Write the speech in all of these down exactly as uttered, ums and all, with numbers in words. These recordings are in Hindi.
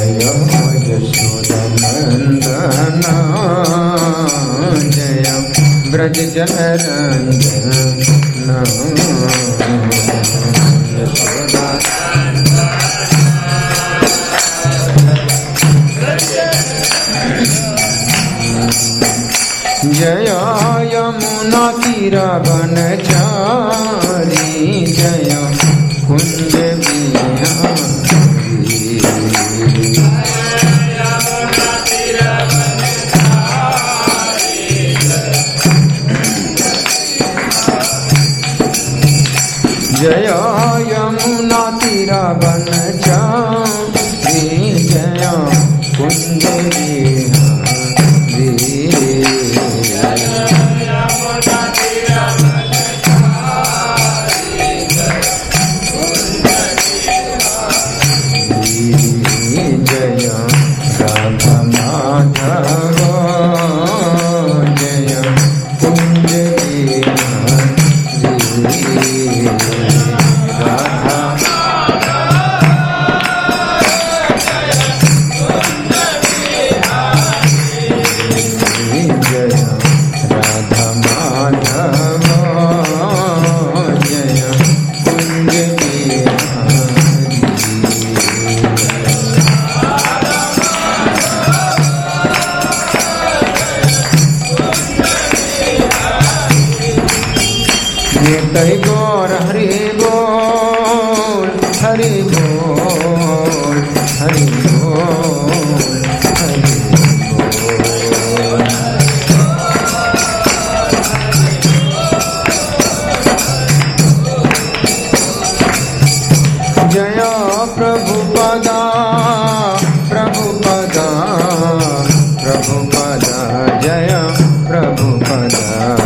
जय यशोदनंदन जय ब्रज जनरंजन यशोदा जय यमुना तीरा बनचारी जय कुंज जय यमुना तीरा बनचारी जय कुंज हरि बोल हरि बोल हरि बोल हरि बोल हरि बोल जय प्रभुपदा प्रभुपदा प्रभुपदा जय प्रभुपदा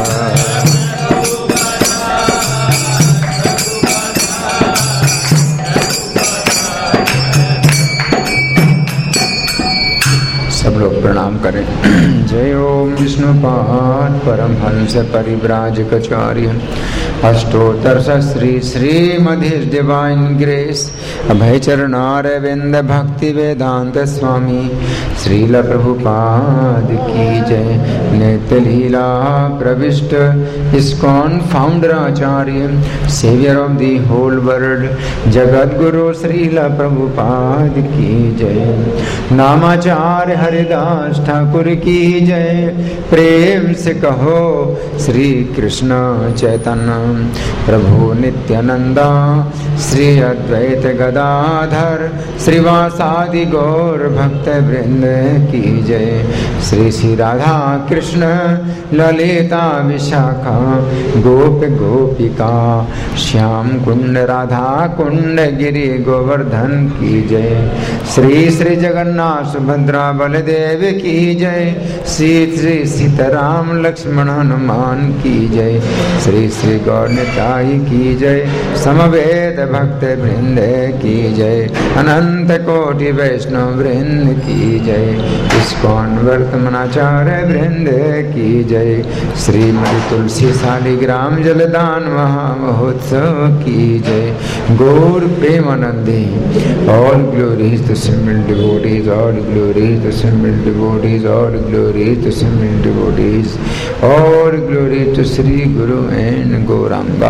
सब लोग प्रणाम करें। जय ओम विष्णुपाद परमहंस परिव्राजकाचार्य अष्टोत्तर श्री श्रीमधि डिवाइन ग्रेस अभय चरणारविंद भक्ति वेदांत स्वामी श्रील प्रभुपाद की जय। नित्य लीला प्रविष्ट ISKCON founder acharya saviour of the whole world जगत गुरु श्रील प्रभुपाद की जय। नामाचार्य हरिदास ठाकुर की जय। प्रेम से कहो श्री कृष्ण चैतन्य प्रभु नित्यानंदा श्री अद्वैत गदाधर श्रीवासादि गौर भक्त वृंद की जय। श्री श्री राधा कृष्ण ललिता विशाखा गोप गोपिका श्याम कुंड राधा कुंड गिरि गोवर्धन की जय। श्री श्री जगन्नाथ सुभद्रा बलदेव की जय। श्री श्री सीताराम लक्ष्मण हनुमान की जय। श्री श्री गौर निताई की जय। समवेत भक्त वृंद की जय। अनंत कोटि वैष्णव वृंद की जय। इस्कॉन वर्तमानाचार्य वृंद की जय। श्रीमती तुलसी शालिग्राम जलदान महामहोत्सव की जय। गौर प्रेमानंदे all glories to assembled devotees all glories to assembled devotees all glories to assembled devotees all glories to Shri Guru and Gauranga.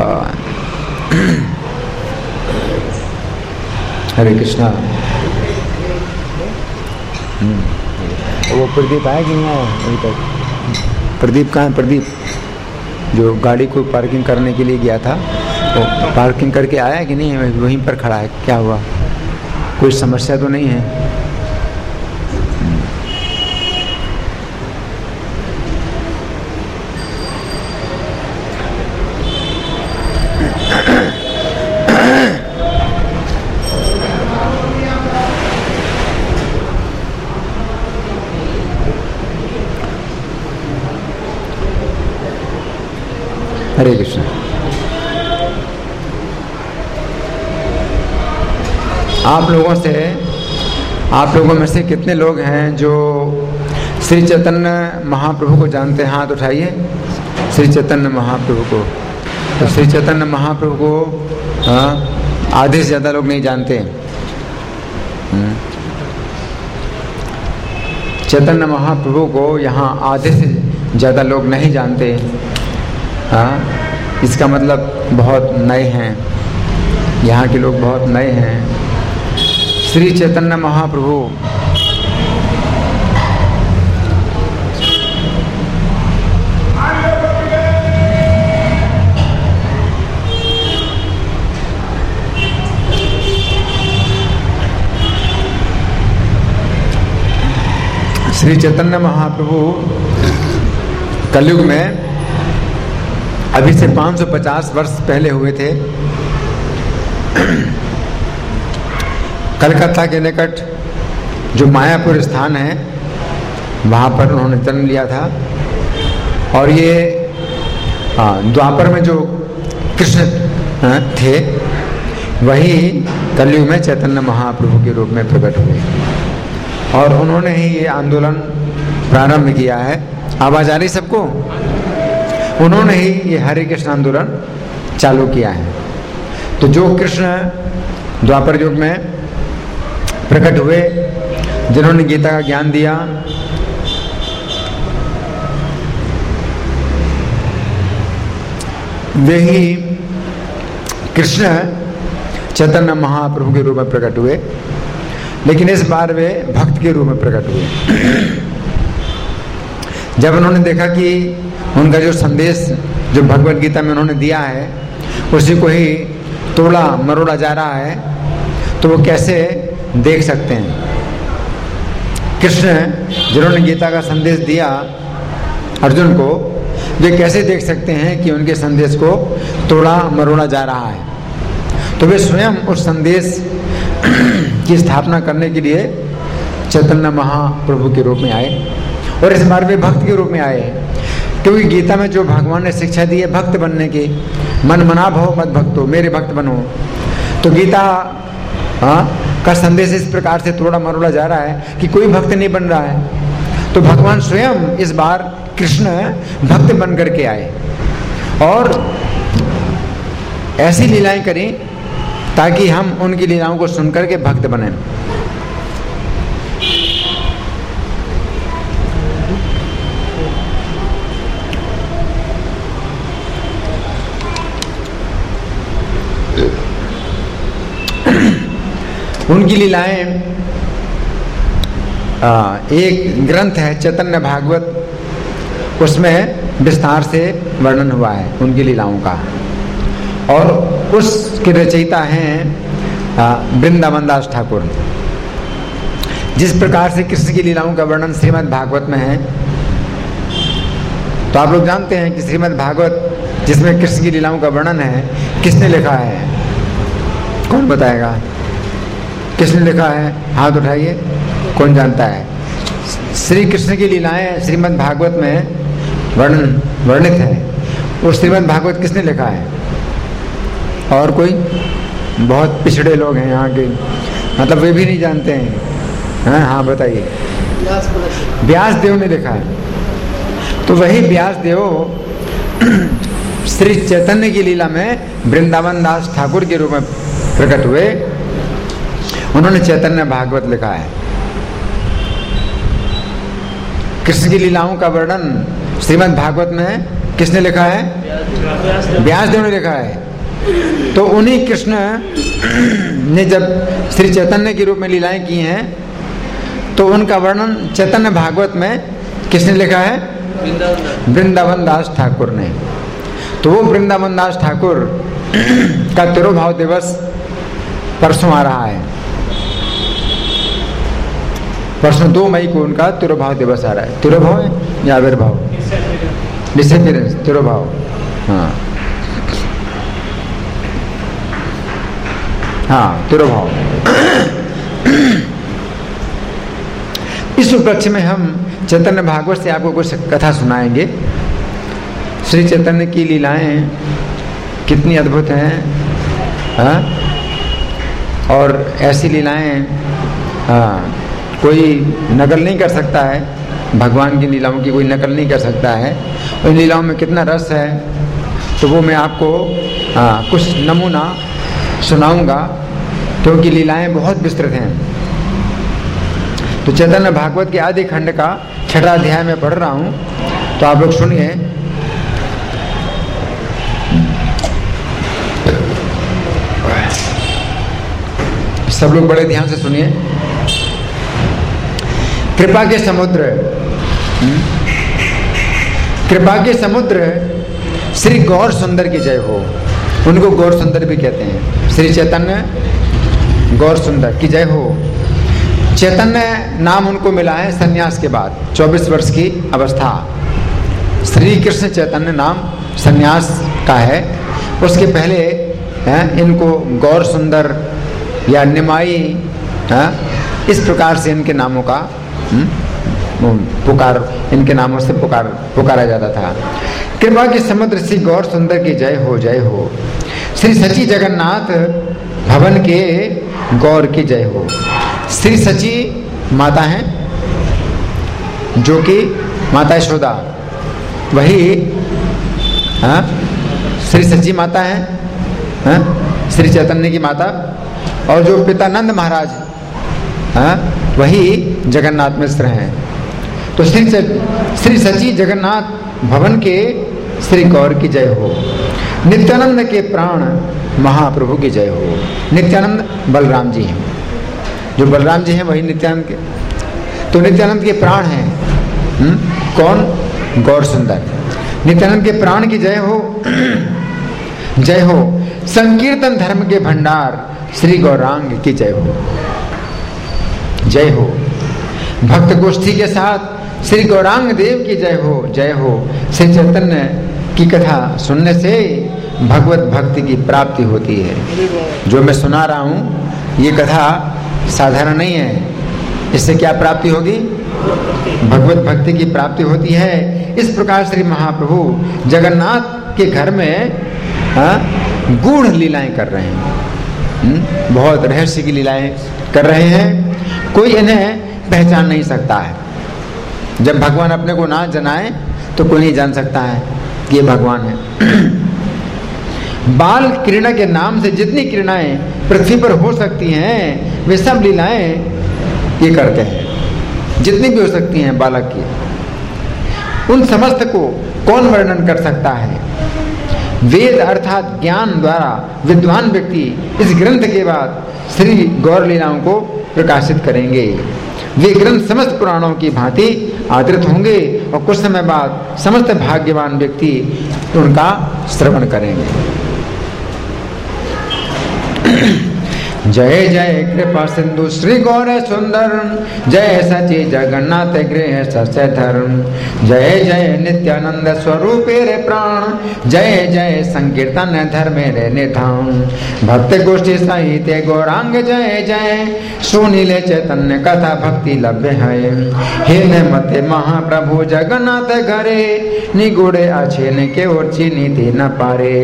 हरे कृष्णा। वो प्रदीप आया कि नहीं आया अभी तक? प्रदीप कहाँ है? प्रदीप जो गाड़ी को पार्किंग करने के लिए गया था वो पार्किंग करके आया कि नहीं? वहीं पर खड़ा है। क्या हुआ? कोई समस्या तो नहीं है? हरे कृष्ण। आप लोगों से आप लोगों में से कितने लोग हैं जो श्री चैतन्य महाप्रभु को जानते हैं? हाथ उठाइए। श्री चैतन्य महाप्रभु को। तो श्री चैतन्य महाप्रभु को हाँ, आधे से ज़्यादा लोग नहीं जानते। चैतन्य महाप्रभु को यहाँ आधे से ज़्यादा लोग नहीं जानते। हाँ, इसका मतलब बहुत नए हैं, यहाँ के लोग बहुत नए हैं। श्री चैतन्य महाप्रभु श्री चैतन्य महाप्रभु कलयुग में अभी से पाँच सौ पचास वर्ष पहले हुए थे। कलकत्ता के निकट जो मायापुर स्थान है वहाँ पर उन्होंने जन्म लिया था। और ये द्वापर में जो कृष्ण थे वही कलयुग में चैतन्य महाप्रभु के रूप में प्रकट हुए और उन्होंने ही ये आंदोलन प्रारंभ किया है। आवाज आ रही सबको? उन्होंने ही ये हरे कृष्ण आंदोलन चालू किया है। तो जो कृष्ण द्वापर युग में प्रकट हुए, जिन्होंने गीता का ज्ञान दिया, वे ही कृष्ण चैतन्य महाप्रभु के रूप में प्रकट हुए, लेकिन इस बार वे भक्त के रूप में प्रकट हुए। जब उन्होंने देखा कि उनका जो संदेश जो भगवत गीता में उन्होंने दिया है उसी को ही तोड़ा मरोड़ा जा रहा है, तो वो कैसे देख सकते हैं। कृष्ण जिन्होंने गीता का संदेश दिया अर्जुन को, वे कैसे देख सकते हैं कि उनके संदेश को तोड़ा मरोड़ा जा रहा है। तो वे स्वयं उस संदेश की स्थापना करने के लिए चैतन्य महाप्रभु के रूप में आए और इस बार वे भक्त के रूप में आए, क्योंकि गीता में जो भगवान ने शिक्षा दी है भक्त बनने की, मन मना भव मत भक्तो, मेरे भक्त बनो। तो गीता हाँ का संदेश इस प्रकार से थोड़ा मरोड़ा जा रहा है कि कोई भक्त नहीं बन रहा है। तो भगवान स्वयं इस बार कृष्ण भक्त बन करके आए और ऐसी लीलाएं करें ताकि हम उनकी लीलाओं को सुनकर के भक्त बने। उनकी लीलाएं, एक ग्रंथ है चैतन्य भागवत, उसमें विस्तार से वर्णन हुआ है उनकी लीलाओं का, और उसके रचयिता हैं वृंदावन दास ठाकुर। जिस प्रकार से कृष्ण की लीलाओं का वर्णन श्रीमद् भागवत में है, तो आप लोग जानते हैं कि श्रीमद् भागवत जिसमें कृष्ण की लीलाओं का वर्णन है, किसने लिखा है? कौन बताएगा किसने लिखा है? हाथ उठाइए, कौन जानता है? श्री कृष्ण की लीलाएं श्रीमद् भागवत में वर्णन वर्णित है। वो श्रीमद् भागवत किसने लिखा है? और कोई? बहुत पिछड़े लोग हैं यहाँ के, मतलब वे भी नहीं जानते हैं। हाँ हाँ बताइए। व्यास देव ने लिखा है। तो वही व्यास देव श्री चैतन्य की लीला में वृंदावन दास ठाकुर के रूप में प्रकट हुए, उन्होंने चैतन्य भागवत लिखा है। कृष्ण की लीलाओं का वर्णन श्रीमद् भागवत में किसने लिखा है? व्यास देव ने लिखा है। तो उन्हीं कृष्ण ने जब श्री चैतन्य के रूप में लीलाएं की हैं, तो उनका वर्णन चैतन्य भागवत में किसने लिखा है? वृंदावन दास ठाकुर ने। तो वो वृंदावन दास ठाकुर का तिरुभाव दिवस परसों आ रहा है। परसों दो मई को उनका तिरुभाव दिवस आ रहा है। तिरुभाव है या आविर्भाव? डिसअपीयरेंस, तिरुभाव। हाँ हाँ तिरुभाव। इस उपलक्ष्य में हम चैतन्य भागवत से आपको कुछ कथा सुनाएंगे। श्री चैतन्य की लीलाएं कितनी अद्भुत हैं, हाँ? और ऐसी लीलाएं हाँ कोई नकल नहीं कर सकता है। भगवान की लीलाओं की कोई नकल नहीं कर सकता है। और इन लीलाओं में कितना रस है, तो वो मैं आपको हाँ कुछ नमूना सुनाऊंगा, क्योंकि लीलाएं बहुत विस्तृत हैं। तो चैतन्य भागवत के आदि खंड का छठा अध्याय में पढ़ रहा हूं, तो आप लोग सुनिए। सब लोग बड़े ध्यान से सुनिए। कृपा के समुद्र, कृपा के समुद्र श्री गौर सुंदर की जय हो। उनको गौर सुंदर भी कहते हैं। श्री चैतन्य गौर सुंदर की जय हो। चैतन्य नाम उनको मिला है सन्यास के बाद, चौबीस वर्ष की अवस्था। श्री कृष्ण चैतन्य नाम सन्यास का है। उसके पहले है, इनको गौर सुंदर या निमाई है, इस प्रकार से इनके नामों का हुँ, पुकार इनके नामों से पुकार पुकारा जाता था। कृपा के समुद्र श्री गौर सुंदर की जय हो, जय हो। श्री सची जगन्नाथ भवन के गौर की जय हो। श्री सची माता हैं, जो कि माता यशोदा, वही हाँ श्री सची माता है, हाँ श्री चैतन्य की माता। और जो पिता नंद महाराज हाँ वही जगन्नाथ मिश्र हैं। तो श्री श्री सची जगन्नाथ भवन के श्री गौर की जय हो। नित्यानंद के प्राण महाप्रभु की जय हो। नित्यानंद बलराम जी हैं, जो बलराम जी हैं वही नित्यानंद के। तो नित्यानंद के प्राण हैं हुँ? कौन? गौर सुंदर। नित्यानंद के प्राण की जय हो, जय हो। संकीर्तन धर्म के भंडार श्री गौरांग की जय हो, जय हो। भक्त गोष्ठी के साथ श्री गौरांग देव की जय हो, जय हो। श्री चैतन्य की कथा सुनने से भगवत भक्ति की प्राप्ति होती है। जो मैं सुना रहा हूँ ये कथा साधारण नहीं है। इससे क्या प्राप्ति होगी? भगवत भक्ति की प्राप्ति होती है। इस प्रकार श्री महाप्रभु जगन्नाथ के घर में हाँ, गूढ़ लीलाएं कर रहे हैं। हुँ? बहुत रहस्य की लीलाएं कर रहे हैं। कोई इन्हें पहचान नहीं सकता है। जब भगवान अपने को ना जनाए तो कोई नहीं जान सकता है कि ये भगवान है। बाल क्रीड़ा के नाम से जितनी क्रीड़ाएं पृथ्वी पर हो सकती हैं वे सब लीलाएं ये करते हैं, जितनी भी हो सकती हैं बालक की। उन समस्त को कौन वर्णन कर सकता है? वेद अर्थात ज्ञान द्वारा विद्वान व्यक्ति इस ग्रंथ के बाद श्री गौर लीलाओं को प्रकाशित करेंगे। वे ग्रंथ समस्त पुराणों की भांति आदृत होंगे और कुछ समय बाद समस्त भाग्यवान व्यक्ति उनका श्रवण करेंगे। जय जय कृपा सिंधु श्री गौर सुंदर, जय सची जगन्नाथ गृह सस्य धर्म। जय जय नित्यानंद स्वरूपे रे प्राण, जय जय संकीर्तन धर्मे रे निधान। भक्त गोष्ठी साहित्य गौरांग जय जय, सुनीले चैतन्य कथा भक्ति लभ्य है। हे मते महाप्रभु जगन्नाथ घरे, निगुड़े अच्छे के और चीनी थी न पारे।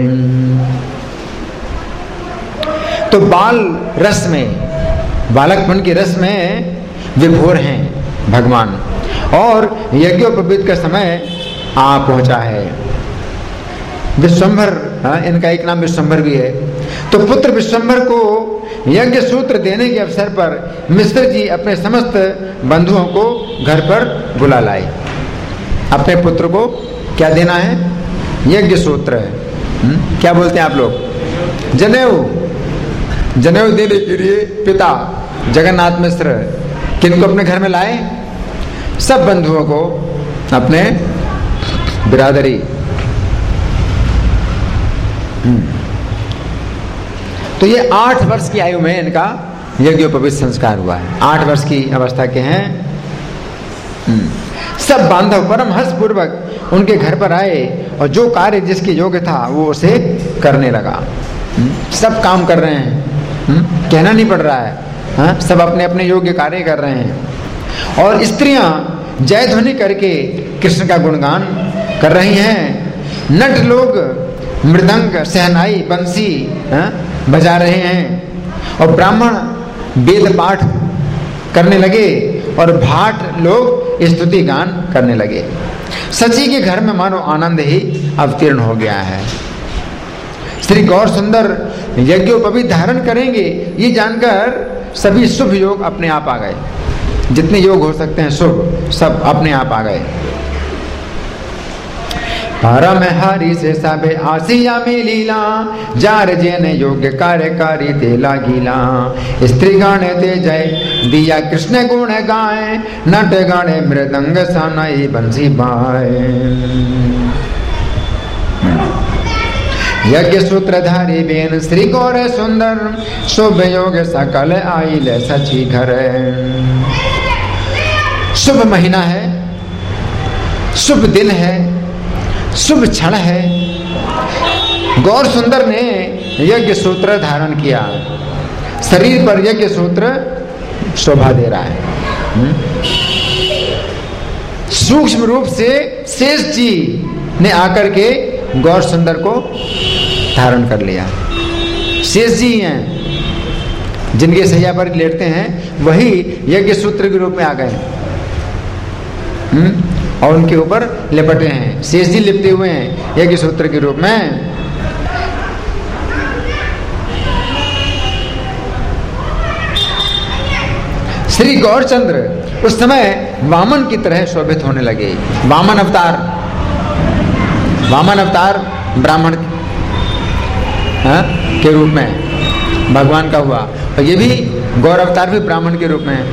तो बाल रस में, बालकपन की रस में विभोर हैं भगवान। और यज्ञोपवीत का समय आ पहुंचा है। विश्वंभर, इनका एक नाम विश्वंभर भी है। तो पुत्र विश्वंभर को यज्ञ सूत्र देने के अवसर पर मिश्र जी अपने समस्त बंधुओं को घर पर बुला लाए। अपने पुत्र को क्या देना है? यज्ञ सूत्र है। क्या बोलते हैं आप लोग? जनेऊ। जनेऊ देने के लिए पिता जगन्नाथ मिश्र किनको अपने घर में लाए? सब बंधुओं को, अपने बिरादरी। तो ये आठ वर्ष की आयु में इनका यज्ञोपवीत संस्कार हुआ है। आठ वर्ष की अवस्था के हैं। सब बांधव परम हर्ष पूर्वक उनके घर पर आए और जो कार्य जिसके योग्य था वो उसे करने लगा। सब काम कर रहे हैं, कहना नहीं पड़ रहा है। हाँ? सब अपने अपने योग्य कार्य कर रहे हैं। और स्त्रियां जय ध्वनि करके कृष्ण का गुणगान कर रही हैं। नट लोग मृदंग, सहनाई, बंसी हाँ? बजा रहे हैं। और ब्राह्मण वेद पाठ करने लगे और भाट लोग स्तुति गान करने लगे। सची के घर में मानो आनंद ही अवतीर्ण हो गया है। श्री गौर सुंदर यज्ञोपवीत धारण करेंगे ये जानकर सभी शुभ योग अपने आप आ गए। जितने योग हो सकते हैं शुभ सब अपने आप आ गए। परम हरि से सबे आसिया में लीला, जार जैन योग्य कार्यकारी ते लागीला। स्त्री गण ते जय दिया कृष्ण गुण गाए, नट गणे मृदंग सनाई बंसी बाए। यज्ञ सूत्रधारी बेन श्री गौर सुंदर, शुभ योग सकल आइल सची घर। शुभ महीना है, शुभ दिन है, शुभ क्षण है। गौर सुंदर ने यज्ञ सूत्र धारण किया, शरीर पर यज्ञ सूत्र शोभा दे रहा है। सूक्ष्म रूप से शेष जी ने आकर के गौर सुंदर को धारण कर लिया। शेष जी हैं जिनके सैया पर लेटते हैं, वही यज्ञ सूत्र के रूप में आ गए और उनके ऊपर लिपटे हैं। शेष जी लिपटे हुए हैं यज्ञ सूत्र के रूप में। श्री गौरचंद्र उस समय वामन की तरह शोभित होने लगे। वामन अवतार, वामन अवतार ब्राह्मण हाँ, के रूप में भगवान का हुआ, और ये भी गौर अवतार भी ब्राह्मण के रूप में है।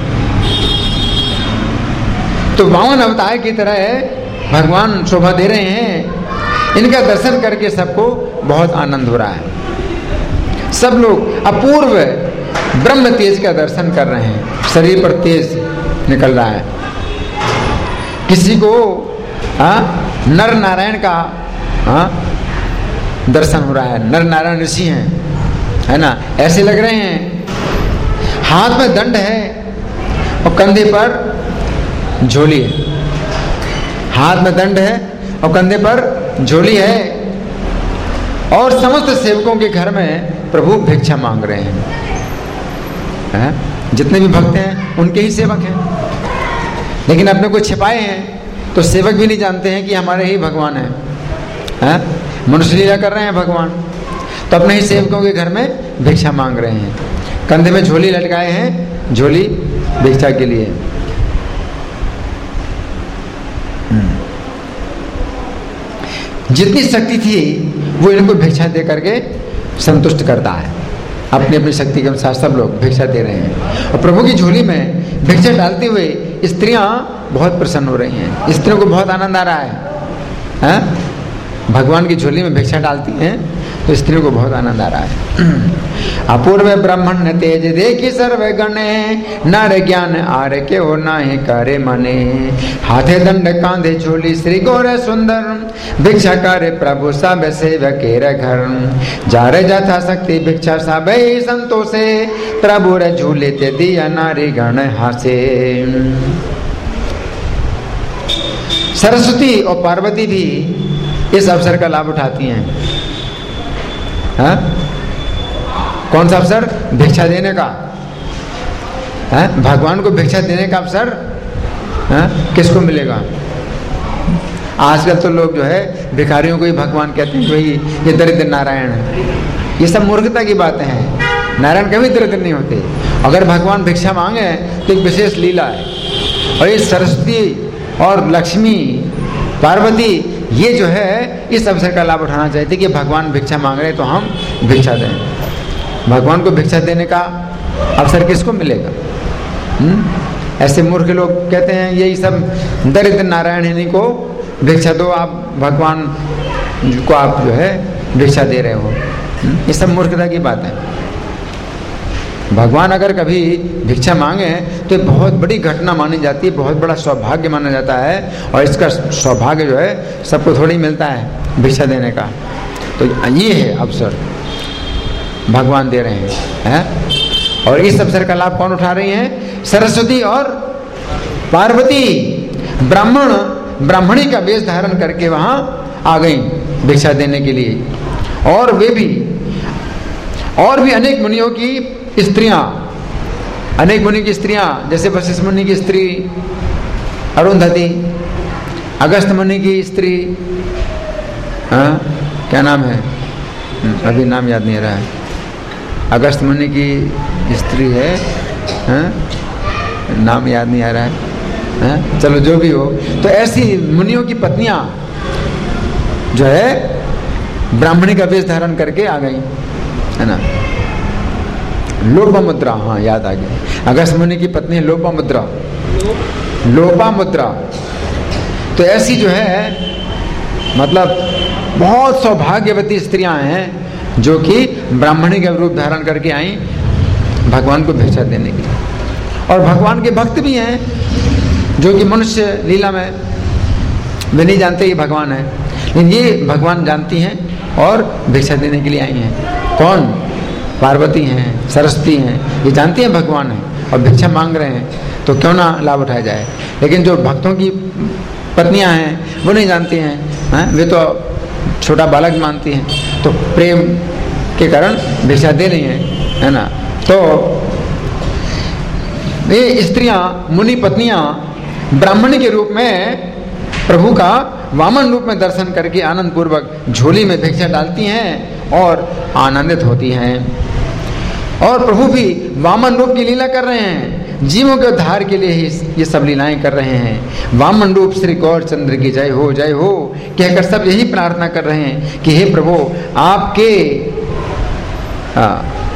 तो वामन अवतार की तरह भगवान शोभा दे रहे हैं। इनका दर्शन करके सबको बहुत आनंद हो रहा है। सब लोग अपूर्व ब्रह्म तेज का दर्शन कर रहे हैं। शरीर पर तेज निकल रहा है। किसी को आ, नर नारायण का आ, दर्शन हो रहा है। नर नारायण ऋषि हैं, है ना, ऐसे लग रहे हैं। हाथ में दंड है और कंधे पर झोली है। हाथ में दंड है और कंधे पर झोली है, और समस्त सेवकों के घर में प्रभु भिक्षा मांग रहे हैं, है? जितने भी भक्त हैं उनके ही सेवक हैं, लेकिन अपने को छिपाए हैं तो सेवक भी नहीं जानते हैं कि हमारे ही भगवान हैं, है? मनुष्य लीला कर रहे हैं भगवान, तो अपने ही सेवकों के घर में भिक्षा मांग रहे हैं। कंधे में झोली लटकाए हैं, झोली भिक्षा के लिए। जितनी शक्ति थी वो इनको भिक्षा दे करके संतुष्ट करता है। अपनी अपनी शक्ति के अनुसार सब लोग भिक्षा दे रहे हैं, और प्रभु की झोली में भिक्षा डालते हुए स्त्रियां बहुत प्रसन्न हो रही हैं। स्त्रियों को बहुत आनंद आ रहा है, है? भगवान की झोली में भिक्षा डालती हैं तो स्त्रियों को बहुत आनंद आ रहा है। अपूर्व ब्राह्मण तेज देखी सर्व गणे, नर ज्ञान आर के हो नाहि करे मने। हाथे दंड कांधे झोली श्री गौर सुंदर, भिक्षा करे प्रभु सब सेवकेर घर। जारे जथा शक्ति भिक्षा सब संतोषे, प्रभु रे झूले ते दिया नारी गण हासे। सरस्वती और पार्वती भी इस अवसर का लाभ उठाती हैं। हा? कौन सा अवसर? भिक्षा देने का। हा? भगवान को भिक्षा देने का अवसर हा? किसको मिलेगा? आजकल तो लोग जो है भिखारियों को ही भगवान कहते हैं, भाई ये दरिद्र नारायण है। ये सब मूर्खता की बातें हैं। नारायण कभी दरिद्र नहीं होते। अगर भगवान भिक्षा मांगे तो एक विशेष लीला है, और ये सरस्वती और लक्ष्मी पार्वती ये जो है इस अवसर का लाभ उठाना चाहते कि भगवान भिक्षा मांग रहे तो हम भिक्षा दें। भगवान को भिक्षा देने का अवसर किसको मिलेगा? हुँ? ऐसे मूर्ख लोग कहते हैं यही सब दरिद्र नारायण इन्हीं को भिक्षा दो, आप भगवान को आप जो है भिक्षा दे रहे हो। हुँ? ये सब मूर्खता की बात है। भगवान अगर कभी भिक्षा मांगे तो बहुत बड़ी घटना मानी जाती है, बहुत बड़ा सौभाग्य माना जाता है, और इसका सौभाग्य जो है सबको थोड़ी मिलता है भिक्षा देने का। तो ये है अवसर भगवान दे रहे हैं, है? और इस अवसर का लाभ कौन उठा रही हैं? सरस्वती और पार्वती ब्राह्मण ब्राह्मणी का वेश धारण करके वहां आ गई भिक्षा देने के लिए। और वे भी और भी अनेक मुनियों की स्त्रियां, अनेक मुनि की स्त्रियां, जैसे वशिष्ठ मुनि की स्त्री अरुंधति, अगस्त मुनि की स्त्री हाँ क्या नाम है, अभी नाम याद नहीं आ रहा है। अगस्त मुनि की स्त्री है हाँ? नाम याद नहीं आ रहा है, है? चलो जो भी हो। तो ऐसी मुनियों की पत्नियां जो है ब्राह्मणी का वेश धारण करके आ गई, है ना। लोपामुद्रा, हाँ याद आ गया, अगस्त्य मुनि की पत्नी लोपामुद्रा, लोपामुद्रा। तो ऐसी जो है मतलब बहुत सौभाग्यवती स्त्रियां हैं जो कि ब्राह्मणी का रूप धारण करके आई भगवान को भिक्षा देने के लिए। और भगवान के भक्त भी हैं जो कि मनुष्य लीला में वे नहीं जानते ये भगवान है, लेकिन ये भगवान जानती हैं और भिक्षा देने के लिए आई हैं। कौन? पार्वती हैं, सरस्वती हैं, ये जानती हैं भगवान है और भिक्षा मांग रहे हैं, तो क्यों ना लाभ उठाया जाए। लेकिन जो भक्तों की पत्नियां हैं वो नहीं जानती हैं, हैं? वे तो छोटा बालक मानती हैं, तो प्रेम के कारण भिक्षा दे रही हैं, है ना। तो ये स्त्रियां, मुनि पत्नियां ब्राह्मणी के रूप में प्रभु का वामन रूप में दर्शन करके आनंद पूर्वक झोली में भिक्षा डालती हैं और आनंदित होती हैं। और प्रभु भी वामन रूप की लीला कर रहे हैं, जीवों के उद्धार के लिए ही ये सब लीलाएं कर रहे हैं। वामन रूप श्री गौर चंद्र की जय हो, जय हो कहकर सब यही प्रार्थना कर रहे हैं कि हे प्रभु आपके आ,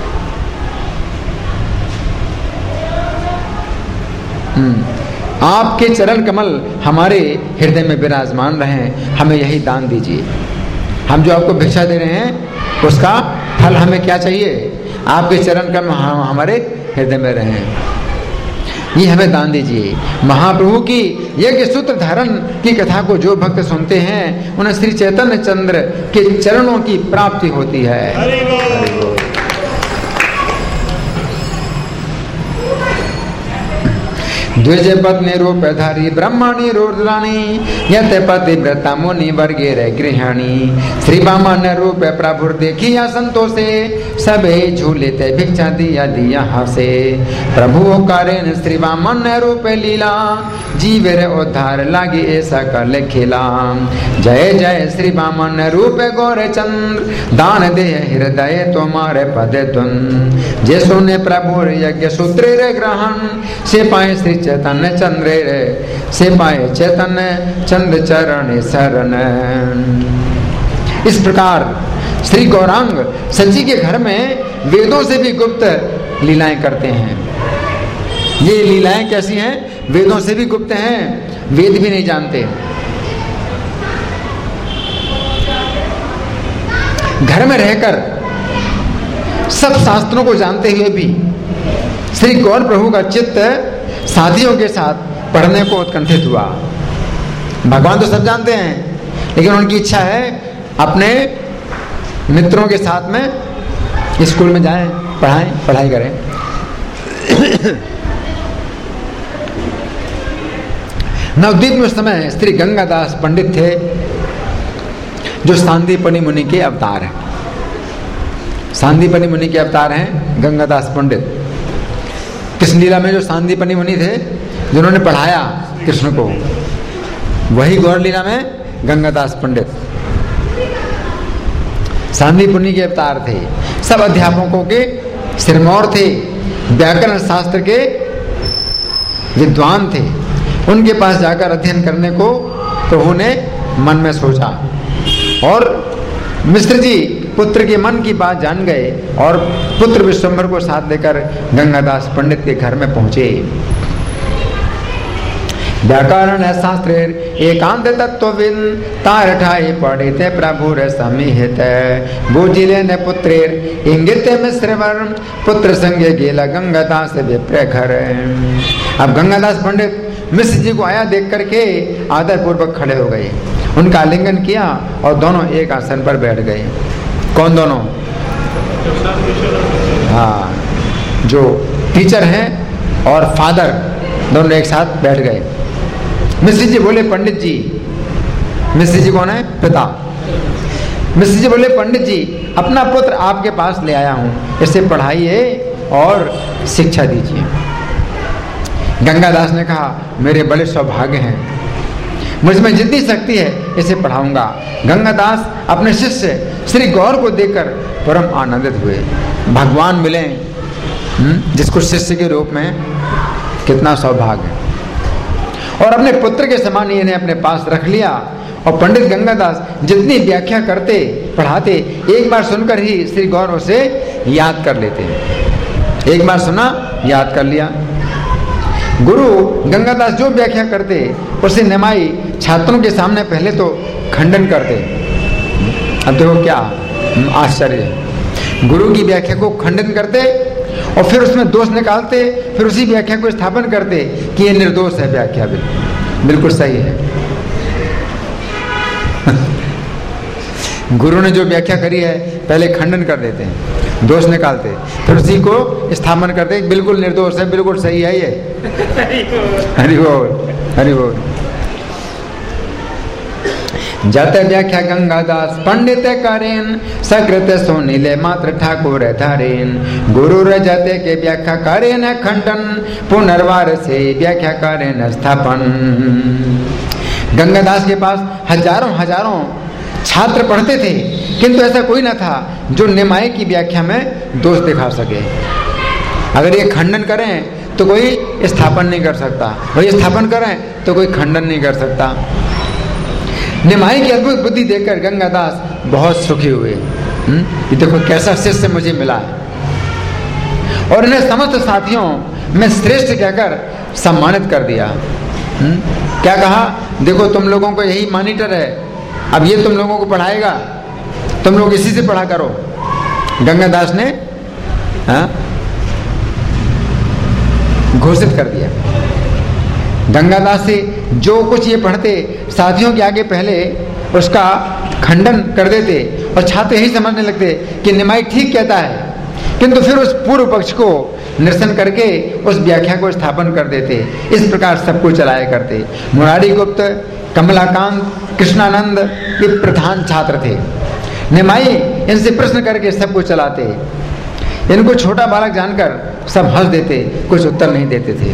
आपके चरण कमल हमारे हृदय में विराजमान रहे, हमें यही दान दीजिए। हम जो आपको भिक्षा दे रहे हैं उसका फल हमें क्या चाहिए? आपके चरण कमल हमारे हृदय में रहे, ये हमें दान दीजिए। महाप्रभु की यज्ञ सूत्र धारण की कथा को जो भक्त सुनते हैं उन्हें श्री चैतन्य चंद्र के चरणों की प्राप्ति होती है। हरि बोल। द्विज पत्नी रूप धारी ब्रह्मणी रुद्राणी यत पति व्रता मुनि वर्गे रे गृहाणी। श्री वामन रूप प्रभु देखिया संतोषे सबे झूले ते भिक्षा दिया दिया हसे। प्रभु करेन श्री वामन रूप लीला जीवर उद्धार लागे ऐसा कर खेला। जय जय श्री वामन रूप गौर चंद्र दान दे हृदय तुम्हारे पद तुन। जे सुने प्रभु यज्ञ सूत्र रे ग्रहण से पाए श्री चैतन्य चंद्र रे से पाए चैतन्य चंद्र चरण शरण। इस प्रकार श्री गौरांग सची के घर में वेदों से भी गुप्त लीलाएं करते हैं। ये लीलाएं कैसी हैं? वेदों से भी गुप्त हैं, वेद भी नहीं जानते। घर में रहकर सब शास्त्रों को जानते हुए भी श्री गौर प्रभु का चित्त साथियों के साथ पढ़ने को उत्कंठित हुआ। भगवान तो सब जानते हैं, लेकिन उनकी इच्छा है अपने मित्रों के साथ में स्कूल में जाएं, पढ़ाएं, पढ़ाई करें। नवद्वीप में उस समय श्री गंगादास पंडित थे जो सांदीपनि मुनि के अवतार हैं। सांदीपनि मुनि के अवतार हैं गंगादास पंडित। कृष्ण लीला में जो सांदीपनि मुनि थे जिन्होंने पढ़ाया कृष्ण को, वही गौर लीला में गंगादास पंडित सांदीपनि के अवतार थे। सब अध्यापकों के सिरमौर थे, व्याकरण शास्त्र के विद्वान थे। उनके पास जाकर अध्ययन करने को प्रभु ने मन में सोचा और मिश्र जी पुत्र के मन की बात जान गए और पुत्र विश्वम्भर को साथ लेकर गंगादास पंडित के घर में पहुंचे। व्याकरण शास्त्र एकांत तत्वविद तार ठाई पढ़े थे प्रभु रे समीहित। बुझिले ने पुत्रेर इंगित मिश्रवर पुत्र संगे गेला गंगादास विप्र घर। अब गंगादास पंडित मिश्र जी को आया देख करके आदर पूर्वक खड़े हो गए, उनका आलिंगन किया और दोनों एक आसन पर बैठ गए। कौन दोनों? हाँ, जो टीचर हैं और फादर दोनों एक साथ बैठ गए। मिश्र जी बोले पंडित जी, मिश्र जी कौन है? पिता। मिश्र जी बोले पंडित जी अपना पुत्र आपके पास ले आया हूँ, इसे पढ़ाइए और शिक्षा दीजिए। गंगादास ने कहा मेरे बड़े सौभाग्य हैं, मुझमें जितनी शक्ति है इसे पढ़ाऊंगा। गंगादास अपने शिष्य श्री गौर को देखकर परम आनंदित हुए। भगवान मिले जिसको शिष्य के रूप में कितना सौभाग्य। और अपने पुत्र के समान इन्हें अपने पास रख लिया। और पंडित गंगादास जितनी व्याख्या करते पढ़ाते, एक बार सुनकर ही श्री गौर उसे याद कर लेते। एक बार सुना, याद कर लिया। गुरु गंगादास जो व्याख्या करते उसे निमाई छात्रों के सामने पहले तो खंडन करते। अब देखो क्या आश्चर्य, गुरु की व्याख्या को खंडन करते और फिर उसमें दोष निकालते, फिर उसी व्याख्या को स्थापन करते कि ये निर्दोष है, व्याख्या बिल्कुल सही है। गुरु ने जो व्याख्या करी है पहले खंडन कर देते हैं, दोष निकालते, फिर उसी को स्थापन करते, बिल्कुल निर्दोष है, बिल्कुल सही है ये। हरि बोल, हरि बोल। जत व्याख्या गंगादास पंडित करेन, सकृत सुनिले मात्र ठाकुर धारेन। गुरु रजते के व्याख्या करेन खंडन, पुनर्वार से व्याख्या करेन स्थापन। गंगादास के पास हजारों हजारों छात्र पढ़ते थे, किंतु ऐसा कोई न था जो निमाई की व्याख्या में दोष दिखा सके। अगर ये खंडन करें तो कोई स्थापन नहीं कर सकता, वही स्थापन करें तो कोई खंडन नहीं कर सकता। निमाई की अद्भुत बुद्धि देखकर गंगादास बहुत सुखी हुए। ये देखो कैसा शिष्य मुझे मिला है। और इन्हें समस्त साथियों में श्रेष्ठ कहकर सम्मानित कर दिया। हुँ? क्या कहा, देखो तुम लोगों को यही मॉनिटर है, अब ये तुम लोगों को पढ़ाएगा, तुम लोग इसी से पढ़ा करो। गंगादास ने घोषित कर दिया। गंगादास से जो कुछ ये पढ़ते साथियों के आगे पहले उसका खंडन कर देते और छात्र यही समझने लगते कि निमाई ठीक कहता है, किंतु फिर उस पूर्व पक्ष को निरसन करके उस व्याख्या को स्थापन कर देते। इस प्रकार सबको चलाया करते। मुरारी गुप्त, कमलाकांत, कृष्णानंद ये प्रधान छात्र थे। निमाई इनसे प्रश्न करके सबको चलाते। इनको छोटा बालक जानकर सब हंस देते, कुछ उत्तर नहीं देते थे।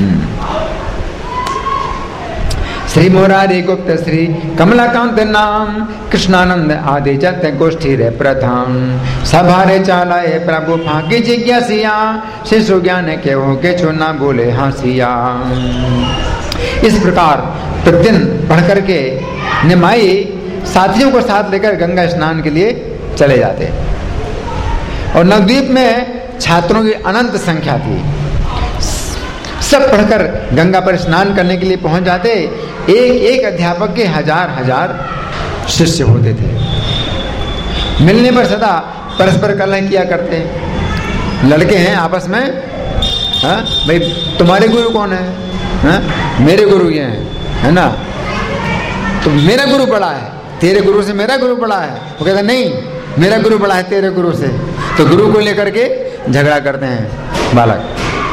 श्री मुरारी गुप्त, श्री कमलाकांत नाम, कृष्णानंद आदि जत गोष्ठी रे प्रधान। सभारे चालाए प्रभु फाकी जिज्ञासिया, शिशु ज्ञान के हो के चुना बोले हंसिया। इस प्रकार प्रतिदिन पढ़ करके निमाई साथियों को साथ लेकर गंगा स्नान के लिए चले जाते। और नवद्वीप में छात्रों की अनंत संख्या थी। सब पढ़कर गंगा पर स्नान करने के लिए पहुंच जाते। एक एक अध्यापक के हजार हजार शिष्य होते थे। मिलने पर सदा परस्पर कलह किया करते। लड़के हैं आपस में, हाँ भाई तुम्हारे गुरु कौन है? हाँ? मेरे गुरु ये हैं, है ना? तो मेरा गुरु बड़ा है, तेरे गुरु से मेरा गुरु बड़ा है। वो कहता नहीं, मेरा गुरु बड़ा है तेरे गुरु से। तो गुरु को लेकर के झगड़ा करते हैं बालक।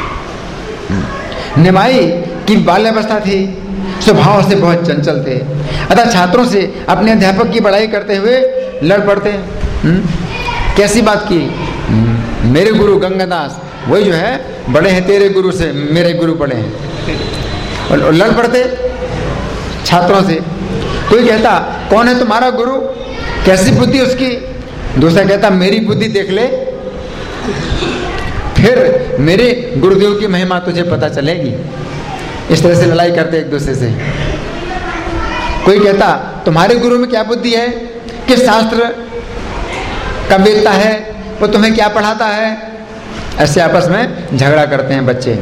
निमाई की बाल्यावस्था थी, स्वभाव से बहुत चंचल थे, अतः छात्रों से अपने अध्यापक की बड़ाई करते हुए लड़ पड़ते। कैसी बात की? मेरे गुरु गंगादास वही जो है बड़े हैं तेरे गुरु से, मेरे गुरु बड़े हैं। और लड़ पड़ते छात्रों से। कोई कहता कौन है तुम्हारा गुरु, कैसी बुद्धि उसकी? दूसरा कहता मेरी बुद्धि देख ले, फिर मेरे गुरुदेव की महिमा तुझे पता चलेगी। इस तरह से लड़ाई करते एक दूसरे से। कोई कहता तुम्हारे गुरु में क्या बुद्धि है, किस शास्त्र का वेदता है, वो तुम्हें क्या पढ़ाता है? ऐसे आपस में झगड़ा करते हैं बच्चे।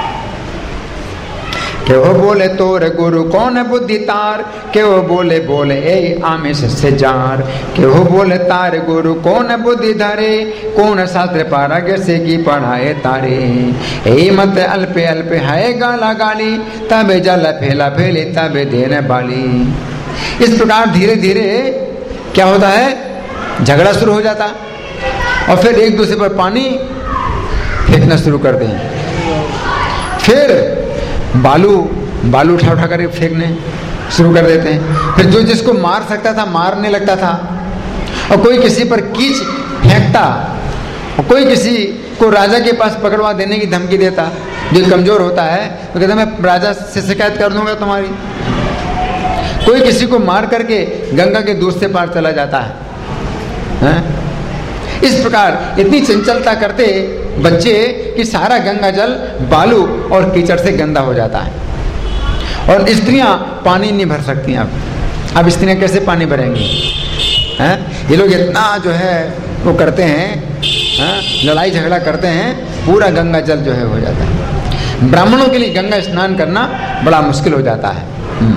के वो बोले तोर गुरु कौन बुद्धि तार, के वो बोले बोले ए आमिष से जार। के वो बोले तार गुरु कौन बुद्धि धरे, कौन शास्त्र पारग से की पढ़ाए तारे। ए मत अल्पे अल्पे है गाला गाली, तबे जल फैला फैले तबे देने बाली। इस प्रकार धीरे धीरे क्या होता है, झगड़ा शुरू हो जाता और फिर एक दूसरे पर पानी फेंकना शुरू करते हैं। फिर बालू बालू उठा उठा कर फेंकने शुरू कर देते हैं। फिर जो जिसको मार सकता था मारने लगता था, और कोई किसी पर कीच फेंकता, और कोई किसी को राजा के पास पकड़वा देने की धमकी देता। जो कमजोर होता है तो कहता मैं राजा से शिकायत कर दूंगा तुम्हारी। कोई किसी को मार करके गंगा के दूसरे पार चला जाता है, है? इस प्रकार इतनी चंचलता करते बच्चे कि सारा गंगा जल बालू और कीचड़ से गंदा हो जाता है और स्त्रियां पानी नहीं भर सकती। अब अब स्त्रियां कैसे पानी भरेंगी? हैं? ये लोग इतना जो है वो करते हैं, हैं? लड़ाई झगड़ा करते हैं, पूरा गंगा जल जो है हो जाता है। ब्राह्मणों के लिए गंगा स्नान करना बड़ा मुश्किल हो जाता है।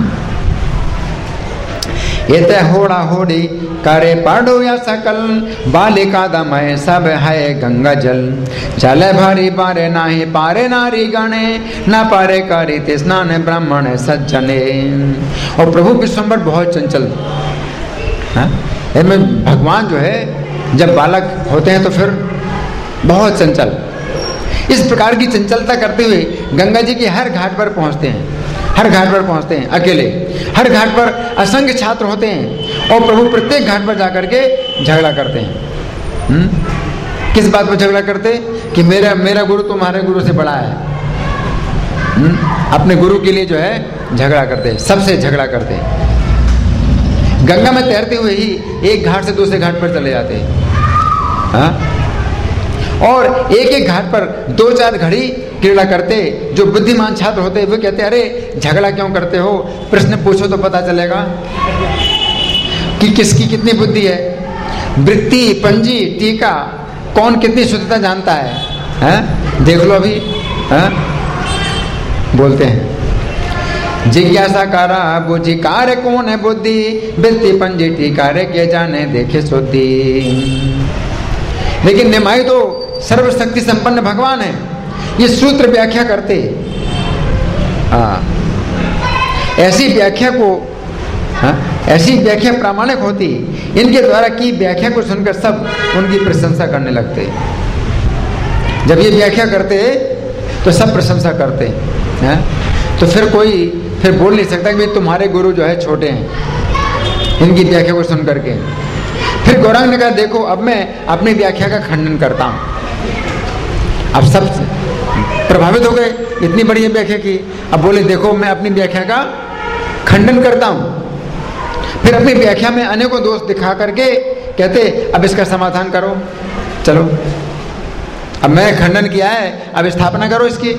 ये ते होड़ा होड़ी करे पाडो या सकल बालिका दमय सब है गंगा जल चले भारी पारे नाही पारे नारी गणे न पारे करी स्नान ब्राह्मण सज्जने। और प्रभु विश्वम्बर बहुत चंचल, इनमें भगवान जो है जब बालक होते हैं तो फिर बहुत चंचल, इस प्रकार की चंचलता करते हुए गंगा जी के हर घाट पर पहुंचते हैं, हर घाट पर पहुंचते हैं अकेले। हर घाट पर असंख्य छात्र होते हैं और प्रभु प्रत्येक घाट पर जाकर के झगड़ा करते हैं। हुँ? किस बात पर झगड़ा करते? कि मेरा मेरा गुरु तुम्हारे गुरु से बड़ा है। हुँ? अपने गुरु के लिए जो है झगड़ा करते हैं, सबसे झगड़ा करते हैं। गंगा में तैरते हुए ही एक घाट से दूसरे घाट पर चले जाते हैं। हाँ? और एक एक घाट पर दो चार घड़ी क्रीड़ा करते। जो बुद्धिमान छात्र होते वो कहते अरे झगड़ा क्यों करते हो, प्रश्न पूछो तो पता चलेगा कि किसकी कितनी बुद्धि है। वृत्ति, पंजी, टीका, कौन कितनी शुद्धता जानता है, है? देख लो अभी। है? बोलते हैं जिज्ञासा कारा बुझी कार्य कौन है बुद्धि, वृत्ति पंजी टीका के जाने देखे शुद्धि। लेकिन निमाई तो सर्वशक्ति संपन्न भगवान है, ये सूत्र व्याख्या करते। हाँ, ऐसी व्याख्या को, हाँ, ऐसी व्याख्या प्रामाणिक होती, इनके द्वारा की व्याख्या को सुनकर सब उनकी प्रशंसा करने लगते। जब ये व्याख्या करते तो सब प्रशंसा करते हैं। तो फिर कोई फिर बोल नहीं सकता कि तुम्हारे गुरु जो है छोटे हैं इनकी व्याख्या को सुन करके। फिर गौरांग ने कहा देखो अब मैं अपनी व्याख्या का खंडन करता हूं। अब सब प्रभावित हो गए, इतनी बढ़िया व्याख्या की। अब बोले देखो मैं अपनी व्याख्या का खंडन करता हूं। फिर अपनी व्याख्या में अनेकों दोष दिखा करके कहते अब इसका समाधान करो, चलो अब मैंने खंडन किया है, अब स्थापना करो इसकी।